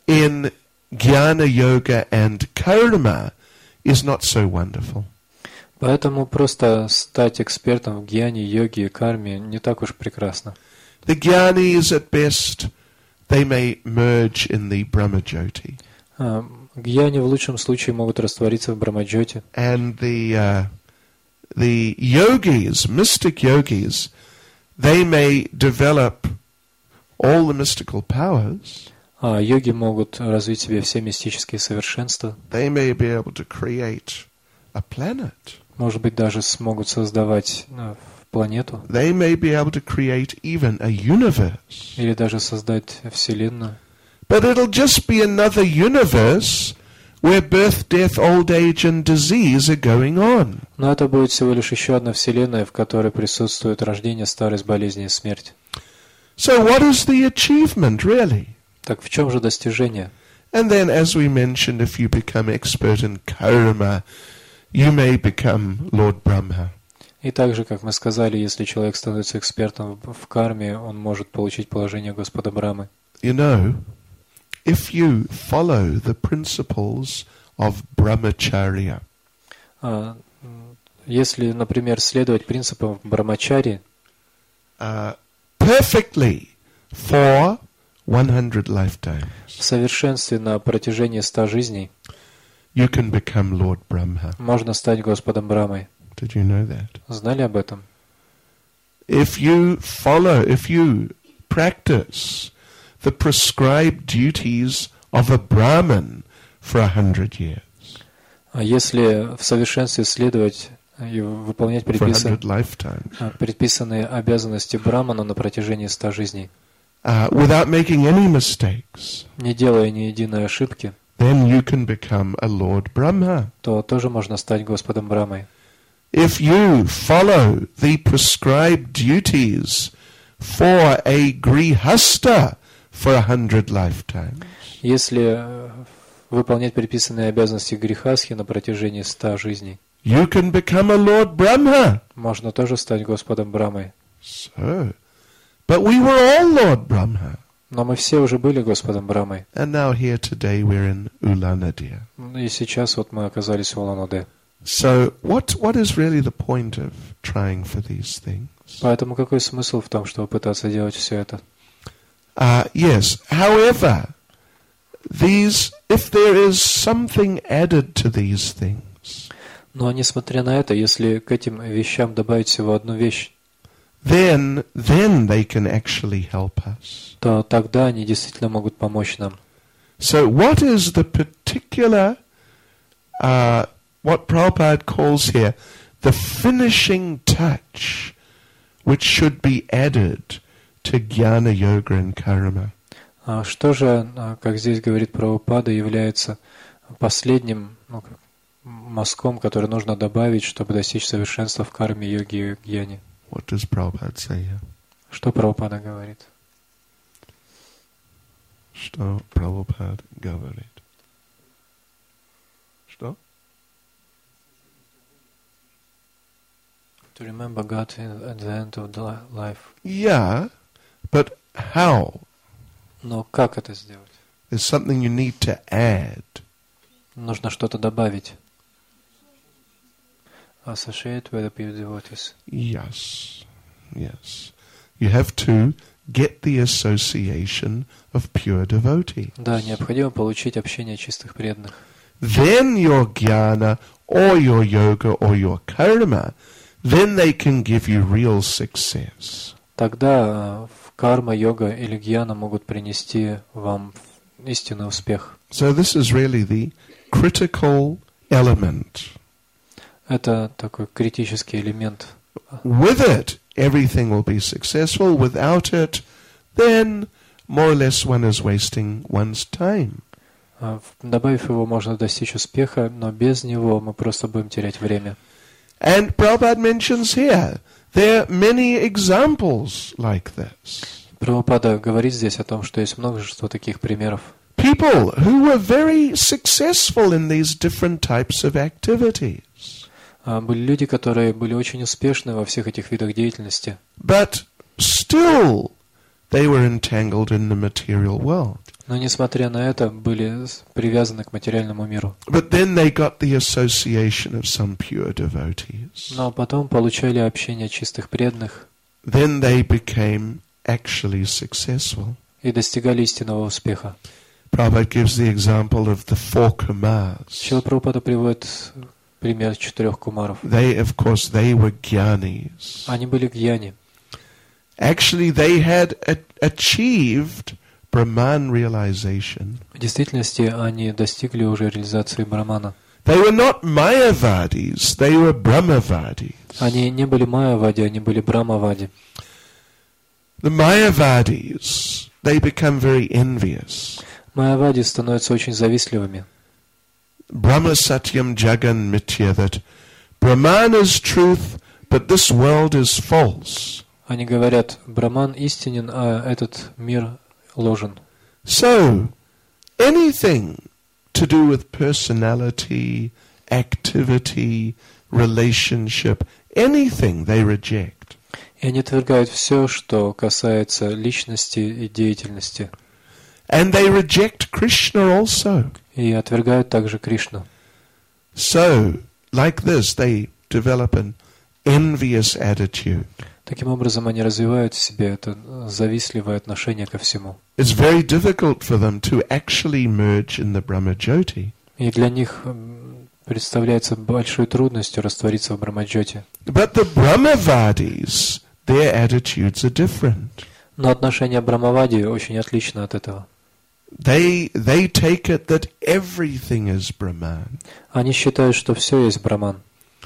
in Jnana Yoga and Karma is not so wonderful. Поэтому просто стать экспертом в гьяне, йоге и карме не так уж прекрасно. The Jnanis at best, they may merge in the Brahmajyoti. Гьяни в лучшем случае могут раствориться в Брамаджоте. And the yogis, mystic yogis, they may develop all the mystical powers. А йоги могут развить в себе все мистические совершенства. They may be able to create a planet. Может быть, даже смогут создавать планету. They may be able to create even a universe. Или даже создать Вселенную. But it'll just be another universe where birth, death, old age and disease are going on. Но это будет всего лишь еще одна Вселенная, в которой присутствует рождение, старость, болезнь и смерть. So what is the achievement, really? Так в чем же достижение? And then, as we mentioned, if you become expert in karma, you may become Lord Brahma. И также, как мы сказали, если человек становится экспертом в карме, он может получить положение Господа Брамы. You know, if you follow the principles of brahmacharya, если, например, следовать принципам Брамачари perfectly for 100 lifetimes, в совершенстве на протяжении 100 жизней, you can become Lord Brahma. можно стать Господом Брамой. Did you know that? Знали об этом? If you practice the prescribed duties of a Brahmin for 100 years, А если в совершенстве следовать и выполнять for 100 lifetimes, предписанные обязанности Брамана на протяжении 100 жизней, without making any mistakes, не делая ни единой ошибки, then you can become a Lord Brahma. то тоже можно стать Господом Брамой. If you follow the prescribed duties for a grihasta for 100 lifetimes, Если выполнять предписанные обязанности грехасхи на протяжении 100 жизней, you can become a Lord Brahma. можно тоже стать Господом Брамой. So, but we were all Lord Brahma. Но мы все уже были Господом Брамой. And now here today we're in Ulanadia. И сейчас вот мы оказались в Улан-Удэ. So what is really the point of trying for these things? Поэтому какой смысл в том, чтобы пытаться делать все это? Yes. However, if there is something added to these things, Но несмотря на это, если к этим вещам добавить всего одну вещь, then they can actually help us. то тогда они действительно могут помочь нам. So what is the particular, what Prabhupada calls here, the finishing touch which should be added to Jnana Yoga and Karma? Что же, как здесь говорит Прабхупада, является последним мазком, который нужно добавить, чтобы достичь совершенства в карме, йоге и гьяне? What does Prabhupada say here? Что Прабхупада говорит? Что Prabhupada говорит? Что? To remember God at the end of the life. Yeah, but how? Но как это сделать? There's something you need to add. Нужно что-то добавить. Associate with the pure devotees. Yes. You have to get the association of pure devotees. Да, необходимо получить общение чистых преданных. Then your jnana or your yoga or your karma, then they can give you real success. Тогда карма, йога или гьяна могут принести вам истинный успех. So this is really the critical element. Это такой критический элемент. With it, everything will be successful. Without it, then more or less one is wasting one's time. Добавив его, можно достичь успеха, но без него мы просто будем терять время. And Prabhupada mentions here, there are many examples like this. Прабхупада говорит здесь о том, что есть множество таких примеров. People who were very successful in these different types of activities. Были люди, которые были очень успешны во всех этих видах деятельности. But still they were entangled in the material world. Но, несмотря на это, были привязаны к материальному миру. But then they got the association of some pure devotees. Но потом получали общение чистых преданных Then they became actually successful. и достигали истинного успеха. Prabhupada gives the example of the 4 Kumars. Шрила Прабхупада приводит пример 4 кумаров. They, of course, they were jnanis. Они были гьяни. Actually, they had achieved Brahman realization. В действительности они достигли уже реализации Брамана. They were not Mayavadis, they were Brahmavadis. Они не были Майявади, они были Брамавади. The Mayavadis, they become very envious. Майявади становятся очень завистливыми. Brahma Satyam Jagan Mithya, that Brahman is truth, but this world is false. Они говорят, Браман истинен, а этот мир ложен. So, anything to do with personality, activity, relationship, anything they reject. И они отвергают все, что касается личности и деятельности. And they reject Krishna also. И отвергают также Кришну. So, like this, they develop an envious attitude. Таким образом, они развивают в себе это завистливое отношение ко всему. It's very difficult for them to actually merge in the Brahmajyoti. И для них представляется большой трудностью раствориться в Брамаджоте. But the Brahmavadis, their attitudes are different. Но отношение Брамавади очень отлично от этого. They take it that everything is Brahman. Они считают, что все есть Браман.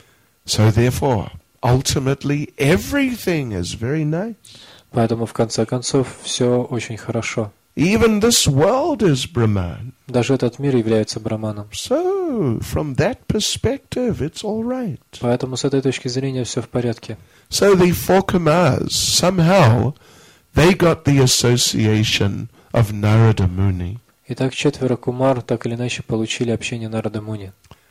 So therefore, ultimately, everything is very nice. Поэтому, в конце концов, все очень хорошо. Even this world is Brahman. Даже этот мир является Браманом. So, from that perspective, it's all right. Поэтому с этой точки зрения все в порядке. So the 4 Kumars, somehow, they got the association of Narada Muni. Итак, 4 кумар так или иначе получили общение Нарада Муни.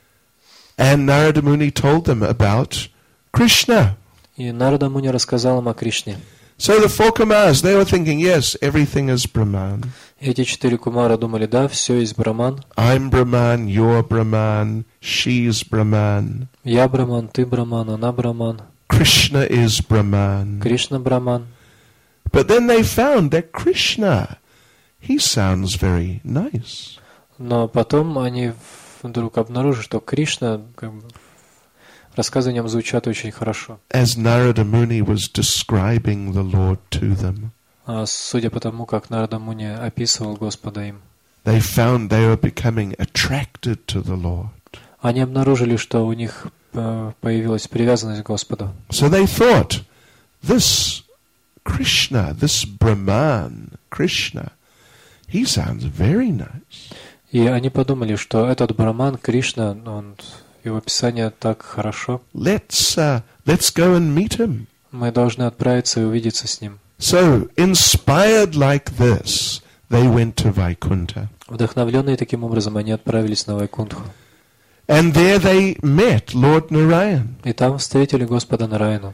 And Narada Muni told them about Krishna. И Нарада Муни рассказал им о Кришне. So the 4 Kumars, they were thinking, yes, everything is Brahman. И эти 4 кумара думали, да, все есть Браман. I'm Brahman, you're Brahman, she's Brahman. Я Браман, ты Браман, она Браман. Krishna is Brahman. Кришна Браман. But then they found that Krishna, he sounds very nice. Но потом они вдруг обнаружили, что Кришна, рассказы о нем звучат очень хорошо. As Narada Muni was describing the Lord to them, Судя по тому, как Нарада Муни описывал Господа им, they found they were becoming attracted to the Lord. они обнаружили, что у них появилась привязанность к Господу. So they thought, this Krishna, this Brahman, Krishna, he sounds very nice. И они подумали, что этот Браман, Кришна, его описание так хорошо. Let's go and meet him. Мы должны отправиться и увидеться с ним. So, inspired like this, they went to Vaikuntha. Вдохновленные таким образом, они отправились на Вайкунтху. And there they met Lord Narayan. И там встретили Господа Нараяну.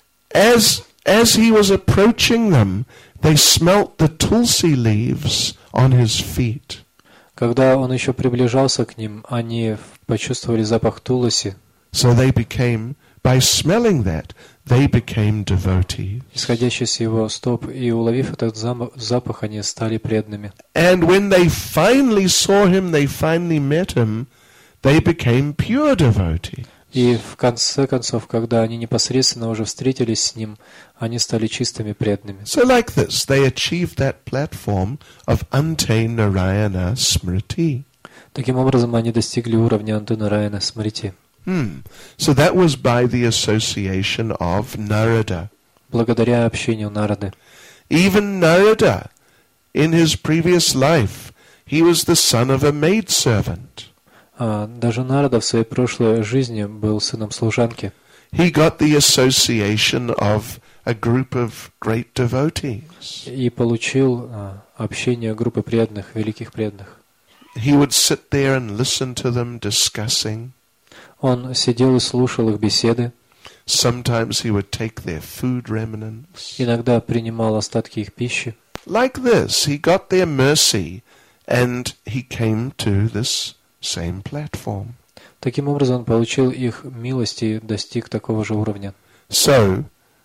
As he was approaching them, they smelt the tulsi leaves on his feet. Когда он еще приближался к ним, они почувствовали запах туласи. So they became, by smelling that, they became devotees. Исходящий с его стоп, и уловив этот запах, они стали преданными. And when they finally saw him, they finally met him, they became pure devotees. И в конце концов, когда они непосредственно уже встретились с ним, они стали чистыми преданными. So like this, they achieved that platform of Ante Narayana Smriti. Таким образом, они достигли уровня Анте Нараяна Смрити. So that was by the association of Narada. Благодаря общению Нарады. Even Narada, in his previous life, he was the son of a maidservant. Даже Нарада в своей прошлой жизни был сыном служанки. He got the association of a group of great devotees. И получил общение группы преданных, великих преданных. He would sit there and listen to them discussing. Он сидел и слушал их беседы. Sometimes he would take their food remnants. Иногда принимал остатки их пищи. Like this, he got their mercy and he came to this same platform. Таким образом, он получил их милость и достиг такого же уровня. So,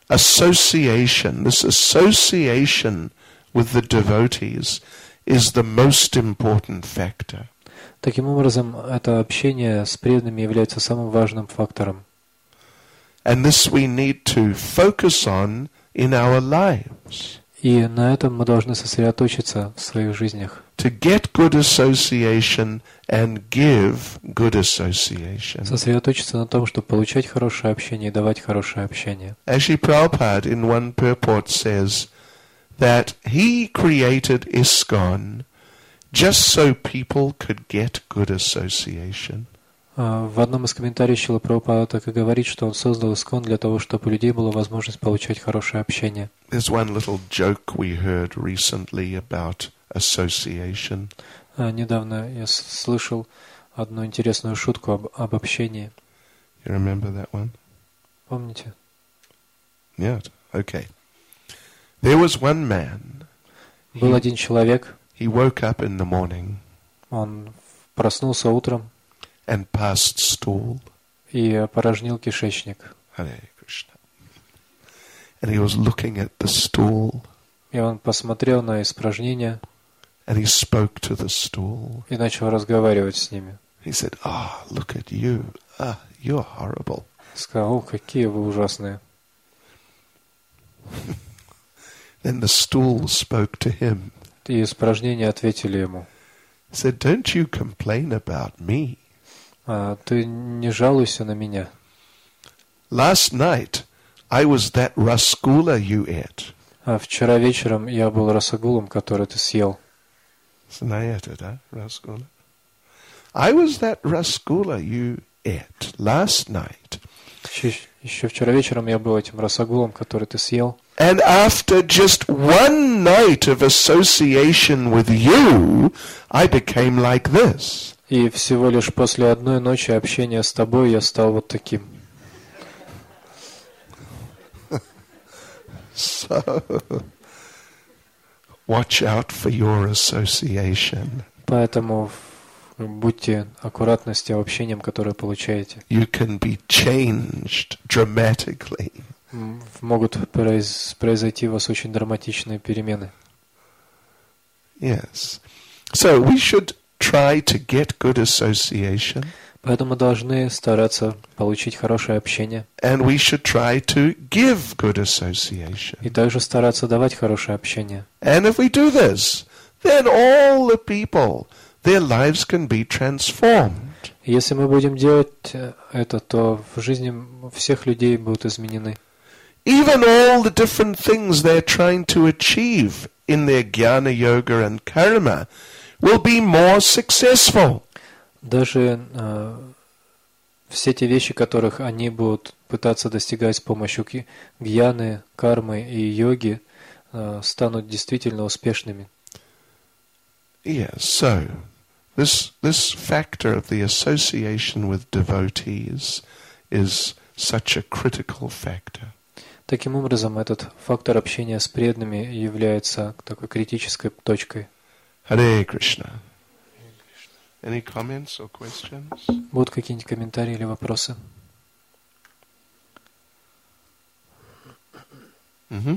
this association with the devotees is the most important factor. Таким образом, это общение с преданными является самым важным фактором. And this we need to focus on in our lives. И на этом мы должны сосредоточиться в своих жизнях. To get good association and give good association. Сосредоточиться на том, чтобы получать хорошее общение и давать хорошее общение. As Prabhupada in one purport says that he created ISKCON just so people could get good association. В одном из комментариев Шрила Прабхупада так и говорит, что он создал ISKCON для того, чтобы у людей была возможность получать хорошее общение. There's one little joke we heard recently about association. Недавно я слышал одну интересную шутку об общении. You remember that one? Помните? Yeah. Okay. There was one man. Был один человек. He woke up in the morning. Он проснулся утром. And passed stool. И опорожнил кишечник. Hare Krishna. And he was looking at the stool. И он посмотрел на испражнения. And he spoke to the stool. И начал разговаривать с ними. He said, look at you. You're horrible. Сказал, какие вы ужасные. Then the stool spoke to him. И испражнения ответили ему. He said, don't you complain about me. Ты не жалуйся на меня. Last night I was that rasgula you ate. Вчера вечером я был расагулом, который ты съел. Rasgula. I was that rasgula you ate last night. Еще вчера вечером я был этим расагулом, который ты съел. And after just one night of association with you, I became like this. И всего лишь после одной ночи общения с тобой я стал вот таким. So, watch out for your association. Поэтому будьте аккуратны с тем общением, которое получаете. You can be changed dramatically. Могут произойти у вас очень драматичные перемены. Yes. So we should try to get good association. Поэтому мы должны стараться получить хорошее общение. And we should try to give good association. И также стараться давать хорошее общение. And if we do this, then all the people, their lives can be transformed. Если мы будем делать это, то в жизни всех людей будут изменены. Even all the different things they're trying to achieve in their jnana yoga and karma will be more successful. Даже все те вещи, которых они будут пытаться достигать с помощью гьяны, кармы и йоги, станут действительно успешными. Yes, so this factor of the association with devotees is such a critical factor. Таким образом, этот фактор общения с преданными является такой критической точкой. Hare Krishna. Any comments or questions? Будут какие-нибудь комментарии или вопросы? Mm-hmm.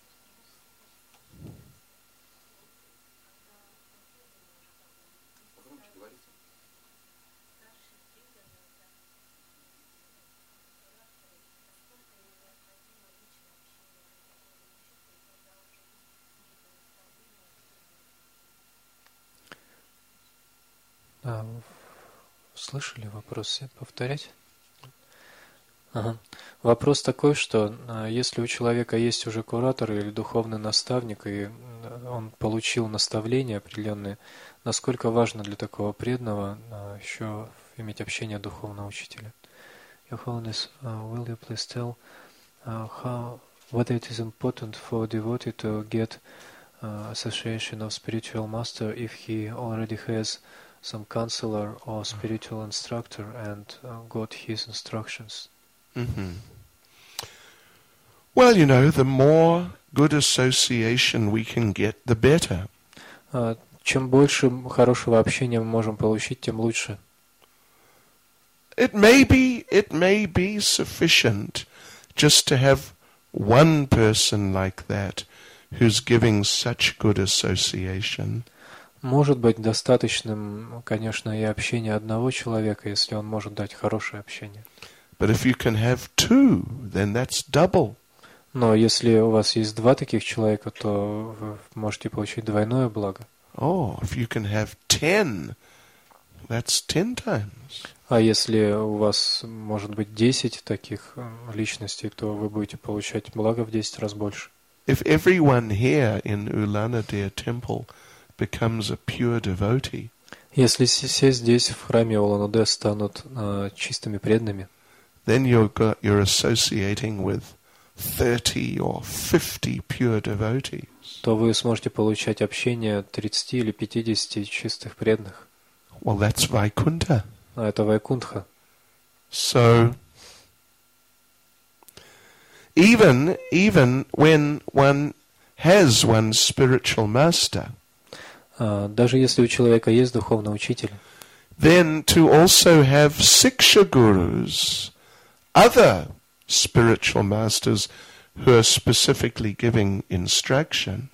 Слышали вопрос? Повторять? Ага. Вопрос такой, что если у человека есть уже куратор или духовный наставник, и он получил наставления определенные, насколько важно для такого преданного еще иметь общение духовного учителя? Your Holiness, will you please tell whether it is important for a devotee to get association of spiritual master if he already has some counselor or spiritual instructor and got his instructions? Mm-hmm. Well, you know, the more good association we can get, the better. чем больше хорошего общения мы можем получить, тем лучше. It may be sufficient just to have one person like that who's giving such good association. Может быть достаточным, конечно, и общение одного человека, если он может дать хорошее общение. But if you can have two, then that's double. Но если у вас есть два таких человека, то вы можете получить двойное благо. Oh, if you can have 10, that's 10 times. А если у вас может быть 10 таких личностей, то вы будете получать благо в 10 раз больше. If everyone here in Ullanadair temple becomes a pure devotee, Если все здесь в храме Улан-Удэ станут чистыми преданными, then you're associating with 30 or 50 pure devotees. то вы сможете получать общение 30 или 50 чистых преданных. Well, that's Vaikuntha. А это Вайкунтха. So, even when one has one spiritual master, Даже если у человека есть духовный учитель, then to also have Siksha Gurus, other spiritual masters who are specifically giving instruction,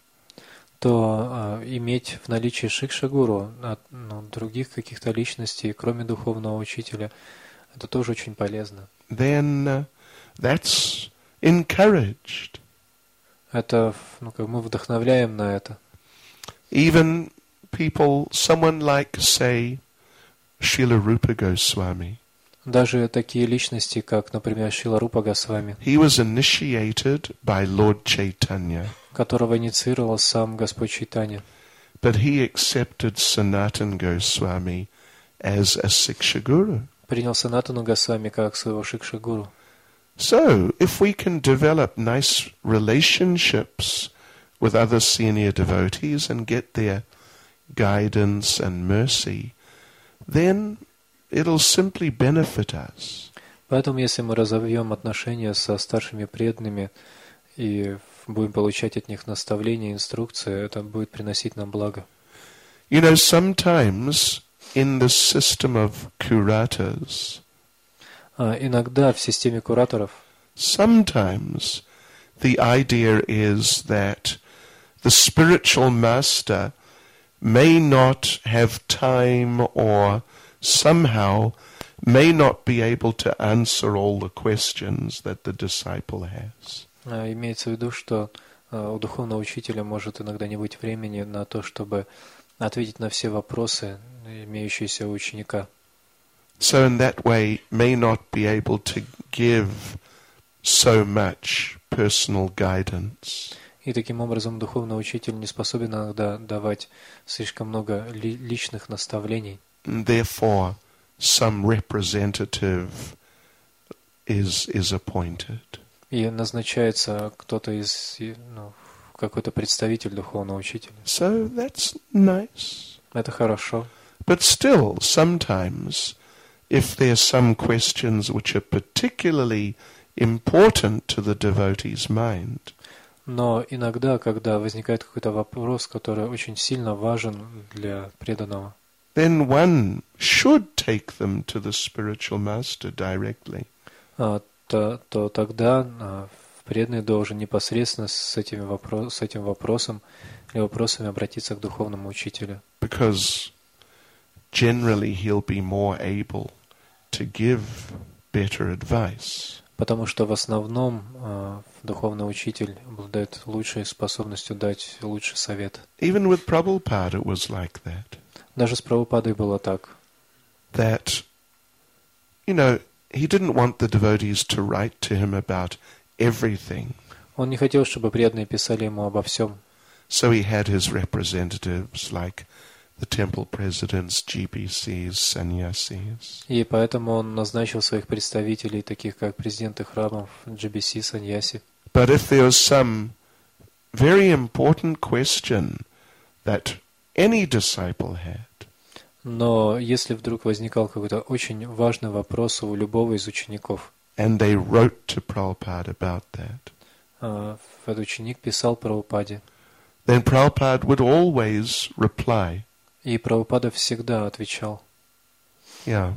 то иметь в наличии шикша-гуру, других каких-то личностей, кроме духовного учителя, это тоже очень полезно. then that's encouraged. Это, мы вдохновляем на это. Even someone like, say, Srila Rupa Goswami, Даже такие личности, как, например, Шрила Рупа Госвами, he was initiated by Lord Chaitanya, которого инициировал сам Господь Чайтанья. but he accepted Sanatana Goswami as a Siksha Guru. Принял Санатану Госвами как своего шикша-гуру. So, if we can develop nice relationships with other senior devotees and get their guidance and mercy, then it'll simply benefit us. Поэтому, если мы разовьем отношения со старшими преданными и будем получать от них наставления, инструкции, это будет приносить нам благо. You know, sometimes in the system of curatas, Иногда в системе кураторов sometimes the idea is that the spiritual master may not have time or somehow may not be able to answer all the questions that the disciple has. Имеется в виду, что у духовного учителя может иногда не быть времени на то, чтобы ответить на все вопросы, имеющиеся у ученика. So in that way may not be able to give so much personal guidance. И таким образом духовный учитель не способен иногда давать слишком много личных наставлений. And therefore, some representative is appointed. И назначается кто-то какой-то представитель духовного учителя. So that's nice. Это хорошо. But still, sometimes, if there are some questions which are particularly important to the devotee's mind, Но иногда, когда возникает какой-то вопрос, который очень сильно важен для преданного, then one should take them to the spiritual master directly. то тогда преданный должен непосредственно с этим вопросом или вопросами обратиться к духовному учителю. Because generally he'll be more able to give better advice. Потому что в основном духовный учитель обладает лучшей способностью дать лучший совет. Even with Prabhupada it was like that. Даже с Прабхупадой было так. That, you know, he didn't want the devotees to write to him about everything. Он не хотел, чтобы преданные писали ему обо всем. So he had his representatives like the temple presidents, GBCs, sannyasis. И поэтому он назначил своих представителей, таких как президенты храмов, GBC, саньяси. But if there was some very important question that any disciple had, Но если вдруг возникал какой-то очень важный вопрос у любого из учеников, and they wrote to Prabhupada about that, этот ученик писал Прабхупаде, then Prabhupada would always reply. И Прабхупада всегда отвечал. Yeah.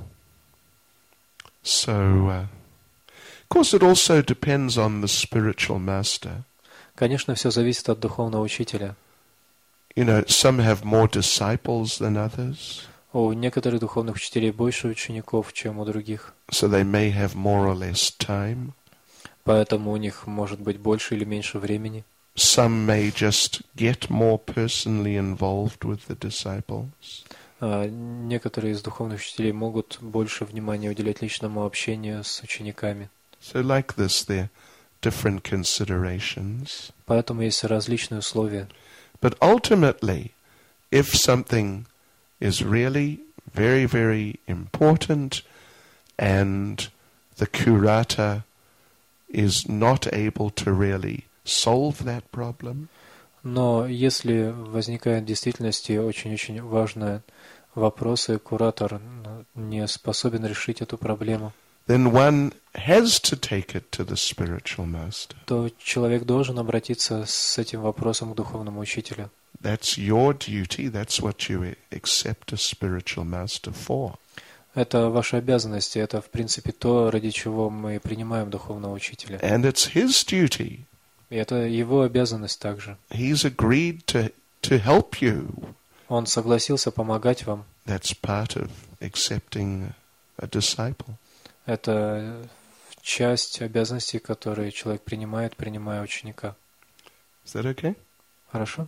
So, of course, it also depends on the spiritual master. Конечно, все зависит от духовного учителя. You know, some have more disciples than others. У некоторых духовных учителей больше учеников, чем у других. So they may have more or less time. Поэтому у них может быть больше или меньше времени. Some may just get more personally involved with the disciples. Некоторые из духовных учителей могут больше внимания уделять личному общению с учениками. So like this, there are different considerations. Поэтому есть различные условия. But ultimately, if something is really very, very important and the curata is not able to really solve that problem, Но если возникает в действительности очень-очень важный вопрос, и куратор не способен решить эту проблему, then one has to take it to the spiritual master. то человек должен обратиться с этим вопросом к духовному учителю. That's your duty. That's what you accept a spiritual master for. Это ваша обязанность, и это, в принципе, то, ради чего мы принимаем духовного учителя. And it's his duty. И это его обязанность также. He's agreed to help you. Он согласился помогать вам. That's part of accepting a disciple. Это часть обязанностей, которые человек принимает, принимая ученика. Is that okay? Хорошо?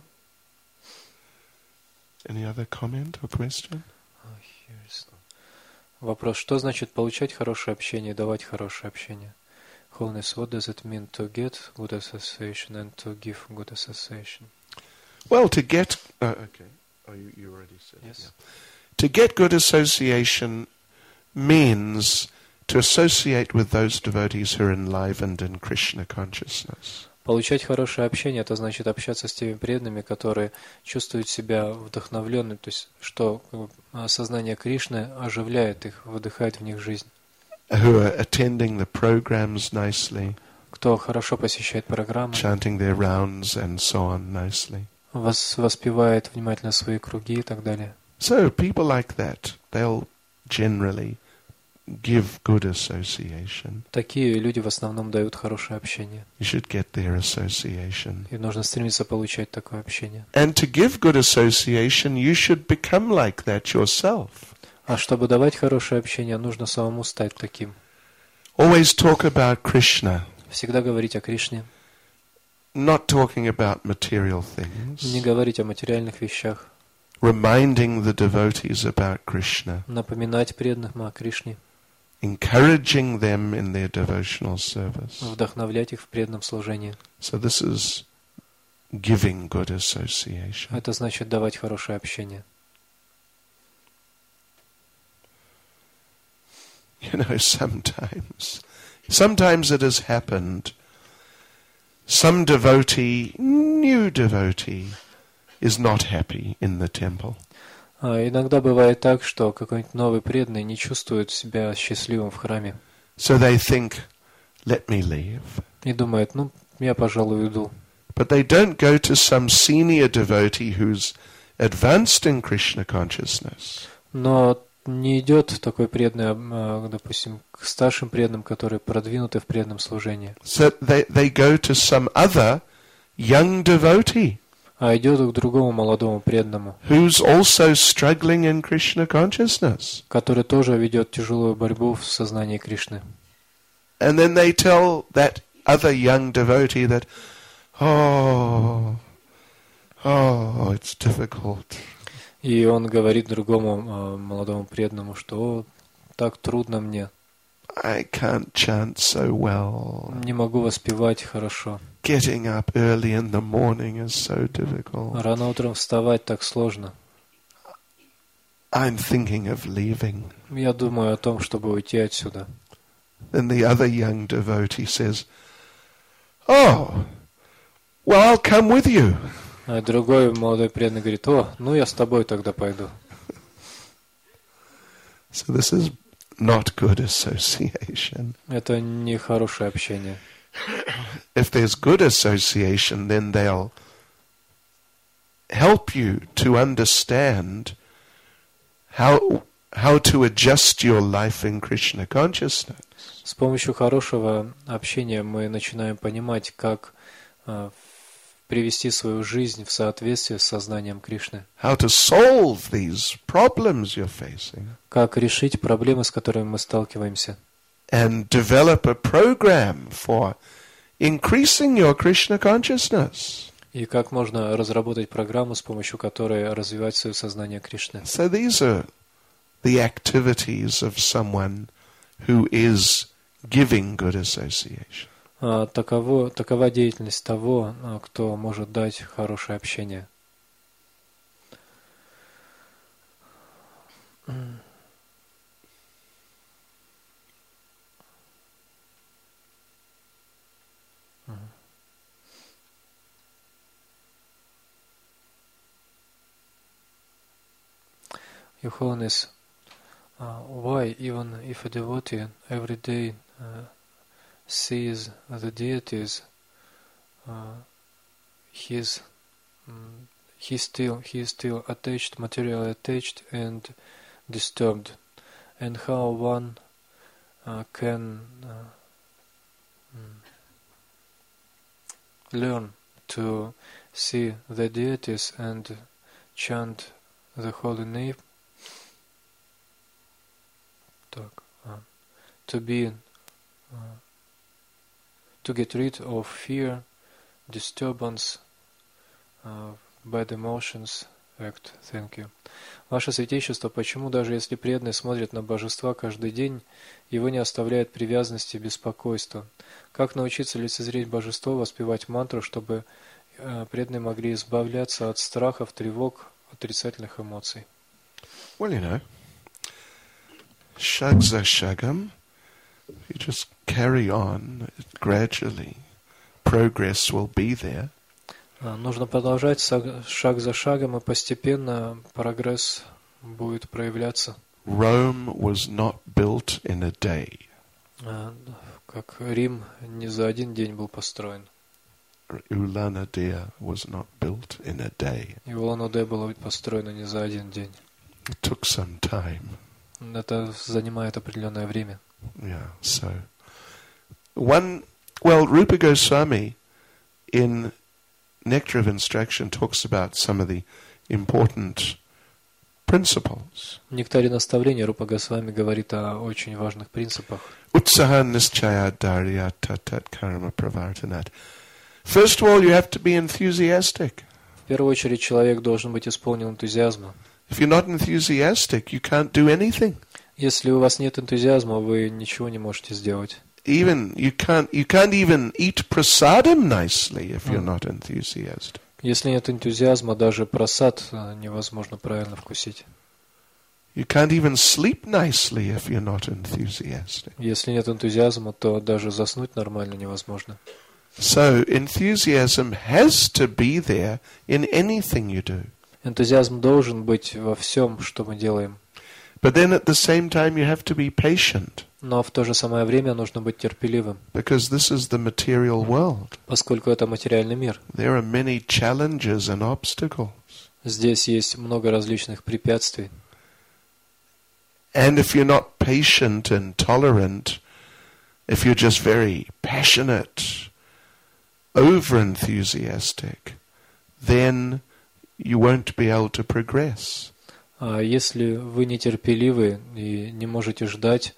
Any other comment or question? Вопрос, что значит получать хорошее общение и давать хорошее общение? Holiness, what does it mean to get good association and to give good association? Well, to get... okay. Oh, you already said Yes. it. Yeah. To get good association means to associate with those devotees who are enlivened in Krishna consciousness. Получать хорошее общение, это значит общаться с теми преданными, которые чувствуют себя вдохновленными, то есть что сознание Кришны оживляет их, вдыхает в них жизнь. Who are attending the programs nicely, Кто хорошо посещает программы, chanting their rounds and so on nicely. воспевает внимательно свои круги и так далее. So people like that, they'll generally give good association. Такие люди в основном дают хорошее общение. You should get their association. И нужно стремиться получать такое общение. And to give good association, you should become like that yourself. А чтобы давать хорошее общение, нужно самому стать таким. Always talk about Krishna, Всегда говорить о Кришне, not talking about material не things. говорить о материальных вещах, Reminding the devotees about Krishna, напоминать преданным о Кришне, encouraging them in their devotional service. вдохновлять их в преданном служении. So this is giving good association. Это значит давать хорошее общение. You know, sometimes it has happened. Some devotee, new devotee, is not happy in the temple. Иногда бывает так, что какой-нибудь новый преданный не чувствует себя счастливым в храме So they think, let me leave. и думает, я, пожалуй, уйду. But they don't go to some senior devotee who's advanced in Krishna consciousness. Но не идет такой преданный, допустим, к старшим преданным, которые продвинуты в преданном служении. So they go to some other young devotee А идет к другому молодому преданному, who's also struggling in Krishna consciousness. который тоже ведет тяжелую борьбу в сознании Кришны. And then they tell that other young devotee that, it's difficult. И он говорит другому молодому преданному, что так трудно мне, I can't chant so well. не могу воспевать хорошо. Getting up early in the morning is so difficult. Рано утром вставать так сложно. I'm thinking of leaving. Я думаю о том, чтобы уйти отсюда. Then the other young devotee says, well, I'll come with you. А другой молодой преданный говорит, я с тобой тогда пойду. So this is not good association. Это не хорошее общение. If there's good association, then they'll help you to understand how to adjust your life in Krishna consciousness. С помощью хорошего общения мы начинаем понимать, как привести свою жизнь в соответствие с сознанием Кришны. How to solve these problems you're facing. Как решить проблемы, с которыми мы сталкиваемся. And develop a program for increasing your Krishna consciousness. И как можно разработать программу, с помощью которой развивать свое сознание Кришны. So these are the activities of someone who is giving good association. Такова деятельность того, кто может дать хорошее общение. Your Holiness, why, even if a devotee every day sees the deities, he is still attached, materially attached and disturbed, and how one can learn to see the deities and chant the holy name, to get rid of fear, disturbance, bad emotions, act. Thank you. Ваше Святейшество, почему даже если преданный смотрит на божества каждый день, его не оставляет привязанности и беспокойства? Как научиться лицезреть божество, воспевать мантру, чтобы преданные могли избавляться от страхов, тревог, отрицательных эмоций? Well, you know, shagza shagam, you just carry on gradually, progress will be there. Нужно продолжать шаг за шагом, и постепенно прогресс будет проявляться. Rome was not built in a day. Как Рим не за один день был построен. Ulan-Ude was not built in a day. И Улан-Удэ было построено не за один день. It took some time. Это занимает определенное время. Yeah, so Rupa Goswami in Nectar of Instruction talks about some of the important principles. В Нектаре наставления Рупа Госвами говорит о очень важных принципах. Utsaha nischaya dharya tatat karma pravartanat. First of all, you have to be enthusiastic. В первую очередь человек должен быть исполнен энтузиазма. If you're not enthusiastic, you can't do anything. Если у вас нет энтузиазма, вы ничего не можете сделать. Even you can't even eat prasadam nicely if you're not enthusiastic. Если нет энтузиазма, даже прасад невозможно правильно вкусить. You can't even sleep nicely if you're not enthusiastic. Если нет энтузиазма, то даже заснуть нормально невозможно. So enthusiasm has to be there in anything you do. Энтузиазм должен быть во всем, что мы делаем. But then at the same time you have to be patient. Но в то же самое время нужно быть терпеливым. Because this is the material world. Поскольку это материальный мир. There are many challenges and obstacles. Здесь есть много различных препятствий. And if you're not patient and tolerant, if you're just very passionate, over-enthusiastic, then you won't be able to progress. А если вы нетерпеливы и не можете ждать,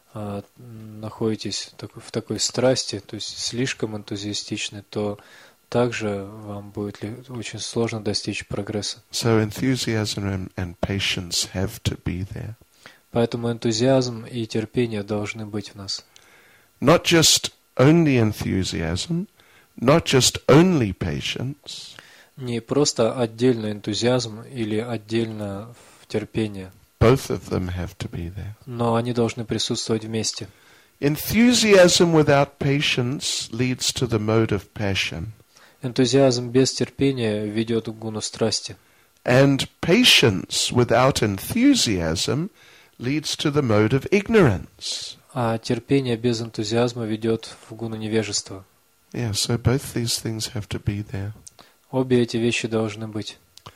находитесь в такой страсти, то есть слишком энтузиастичны, то также вам будет очень сложно достичь прогресса. So enthusiasm and patience have to be there. Поэтому энтузиазм и терпение должны быть в нас. Not just only enthusiasm, not just only patience. Не просто отдельно энтузиазм или отдельно терпение. Both of them have to be there. Но они должны присутствовать вместе. Enthusiasm without patience leads to the mode of passion. Энтузиазм без терпения ведет к гуну страсти. And patience without enthusiasm leads to the mode of ignorance. А терпение без энтузиазма ведет в гуну невежества. Yeah, so both these things have to be there. Обе эти вещи должны быть.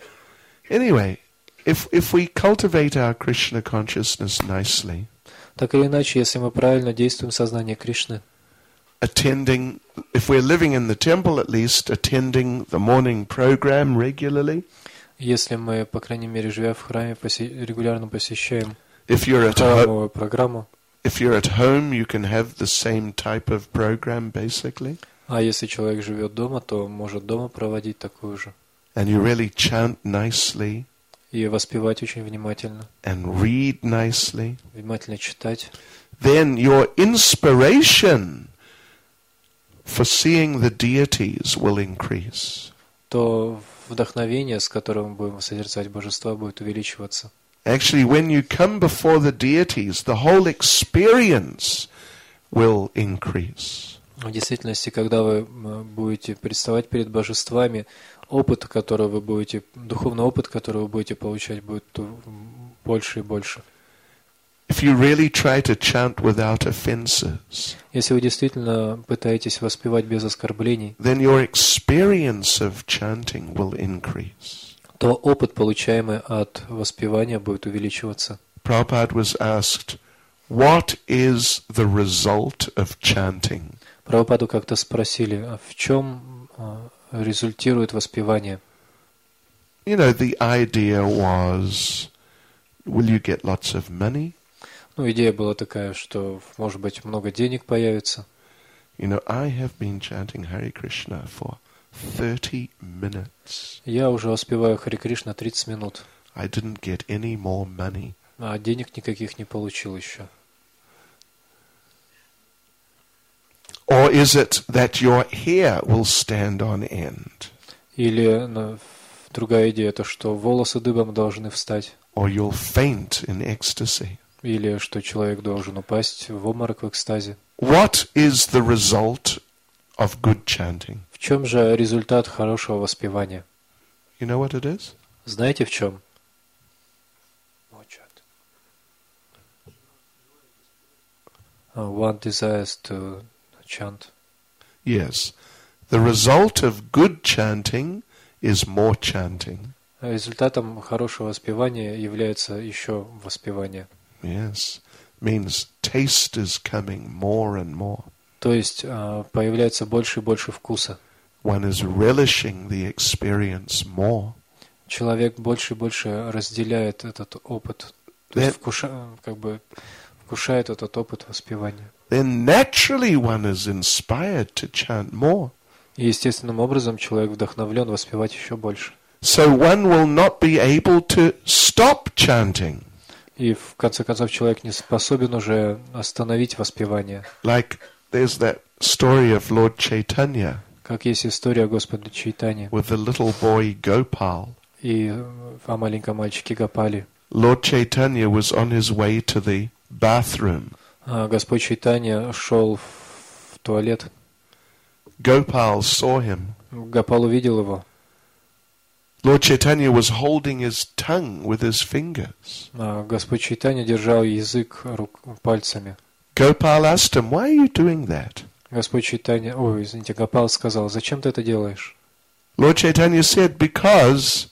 Anyway, if we cultivate our Krishna consciousness nicely, Так или иначе, если мы правильно действуем в сознании Кришны, attending, if we're living in the temple at least, attending the morning program regularly, если мы, по крайней мере, живя в храме, регулярно посещаем if you're at храмовую программу, if you're at home, you can have the same type of program basically, а если человек живет дома, то может дома проводить такую же. and you really chant nicely И воспевать очень внимательно, and read nicely, внимательно читать, then your inspiration for seeing the deities will increase. то вдохновение, с которым мы будем созерцать божества, будет увеличиваться. Actually, when you come before the deities, the whole experience will increase. В действительности, когда вы будете представать перед божествами, опыт, который вы будете, духовный опыт, который вы будете получать, будет больше и больше. If you really try to chant without offenses, Если вы действительно пытаетесь воспевать без оскорблений, then your experience of chanting will increase. то опыт, получаемый от воспевания, будет увеличиваться. Prabhupada was asked, what is the result of chanting? Прабхупаду как-то спросили, а в чем результирует воспевание? You know, the idea was, will you get lots of money? Ну, идея была такая, что, может быть, много денег появится. You know, I have been chanting Hare Krishna for 30 minutes. Я уже воспеваю Харе Кришна 30 минут, I didn't get any more money. а денег никаких не получил еще. Or is it that your hair will stand on end? Или другая идея, это что волосы дыбом должны встать, Or you'll faint in ecstasy? или что человек должен упасть в обморок в экстазе. What is the result of good chanting? В чем же результат хорошего воспевания? You know what it is? Знаете в чем? One desires to chant. Yes. The result of good chanting is more chanting. Результатом хорошего воспевания является еще воспевание. Yes. Means taste is coming more and more. То есть появляется больше и больше вкуса. One is relishing the experience more. Человек больше и больше разделяет этот опыт, то есть вкушает этот опыт воспевания. Then naturally one is inspired to chant more. И естественным образом человек вдохновлен воспевать еще больше. So one will not be able to stop chanting. И в конце концов человек не способен уже остановить воспевание. Like there's that story of Lord Chaitanya Как есть история о Господе Чайтане with the little boy Gopal. и о маленьком мальчике Гопале. Lord Chaitanya was on his way to the bathroom. Господь Чайтанья шел в туалет. Gopal saw him. Гопал увидел его. Lord Chaitanya was holding his tongue with his fingers. Господь Чайтанья держал язык пальцами. Gopal asked him, why are you doing that? Господь Чайтанья, Гопал сказал, зачем ты это делаешь? Lord Chaitanya said, because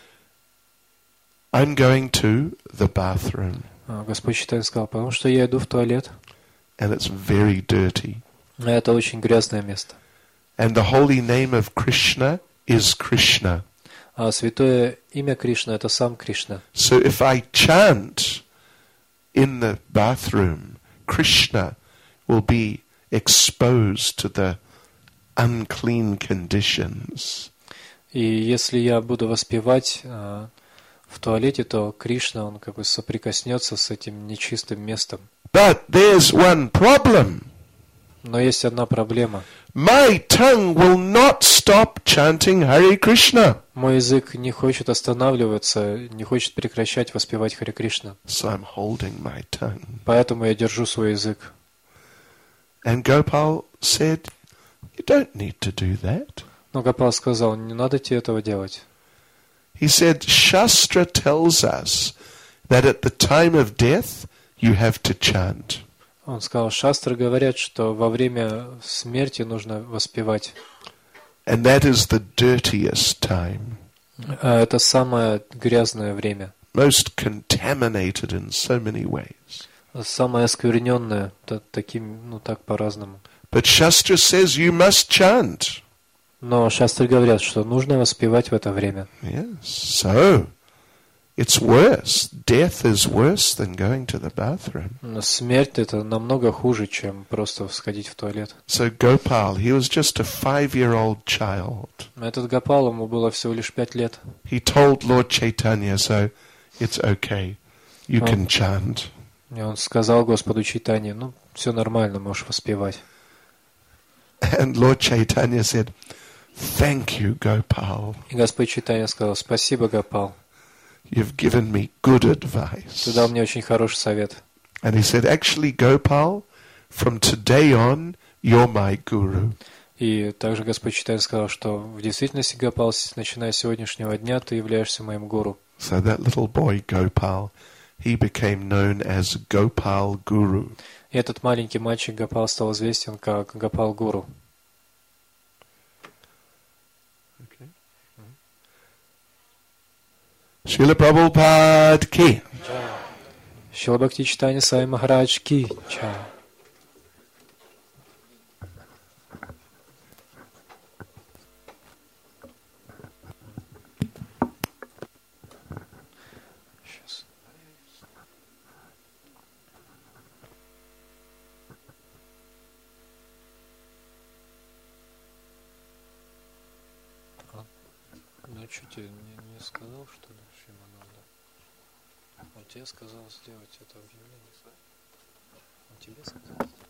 I'm going to the bathroom. Господь Чайтанья сказал, потому что я иду в туалет. And it's very dirty. Это очень грязное место. And the holy name of Krishna is Krishna. А святое имя Кришна — это сам Кришна. So if I chant in the bathroom, Krishna will be exposed to the unclean conditions. И если я буду воспевать в туалете, то Кришна, он как бы соприкоснется с этим нечистым местом. But there's one problem. Но есть одна проблема. My tongue will not stop chanting Hare Krishna. Мой язык не хочет останавливаться, не хочет прекращать воспевать Харе Кришна. So I'm holding my tongue. Поэтому я держу свой язык. And Gopal said, you don't need to do that. Но Гопал сказал, не надо тебе этого делать. He said, Shastra tells us that at the time of death you have to chant. Он сказал, шастры говорят, что во время смерти нужно воспевать. And that is the dirtiest time. Это самое грязное время, most contaminated in so many ways. самое оскверненное, так по-разному. But Shastra says you must chant. Но шастры говорят, что нужно воспевать в это время. Yes, so it's worse. Death is worse than going to the bathroom. Но смерть это намного хуже, чем просто сходить в туалет. So Gopal, he was just a 5-year-old child. Этот Гопал, ему было всего лишь 5 лет. He told Lord Chaitanya, so it's okay. You can chant. И он сказал Господу Чайтанье, все нормально, можешь воспевать. And Lord Chaitanya said, thank you, Gopal. И Господь Чайтанья сказал, спасибо, Гопал. You've given me good advice. Ты дал мне очень хороший совет. And he said, actually, Gopal, from today on, you're my guru. И также Господь Чайтанья сказал, что в действительности, Гопал, начиная с сегодняшнего дня, ты являешься моим гуру. So that little boy, Gopal, he became known as Gopal Guru. И этот маленький мальчик Гопал стал известен как Гопал Гуру. Srila Prabhupada ki. Шрила Бхакти Чайтанья Свами Махарадж ки чай. Ну, что тебе не сказал, что ли, Шримананда? Он тебе сказал сделать это объявление. Он тебе сказал?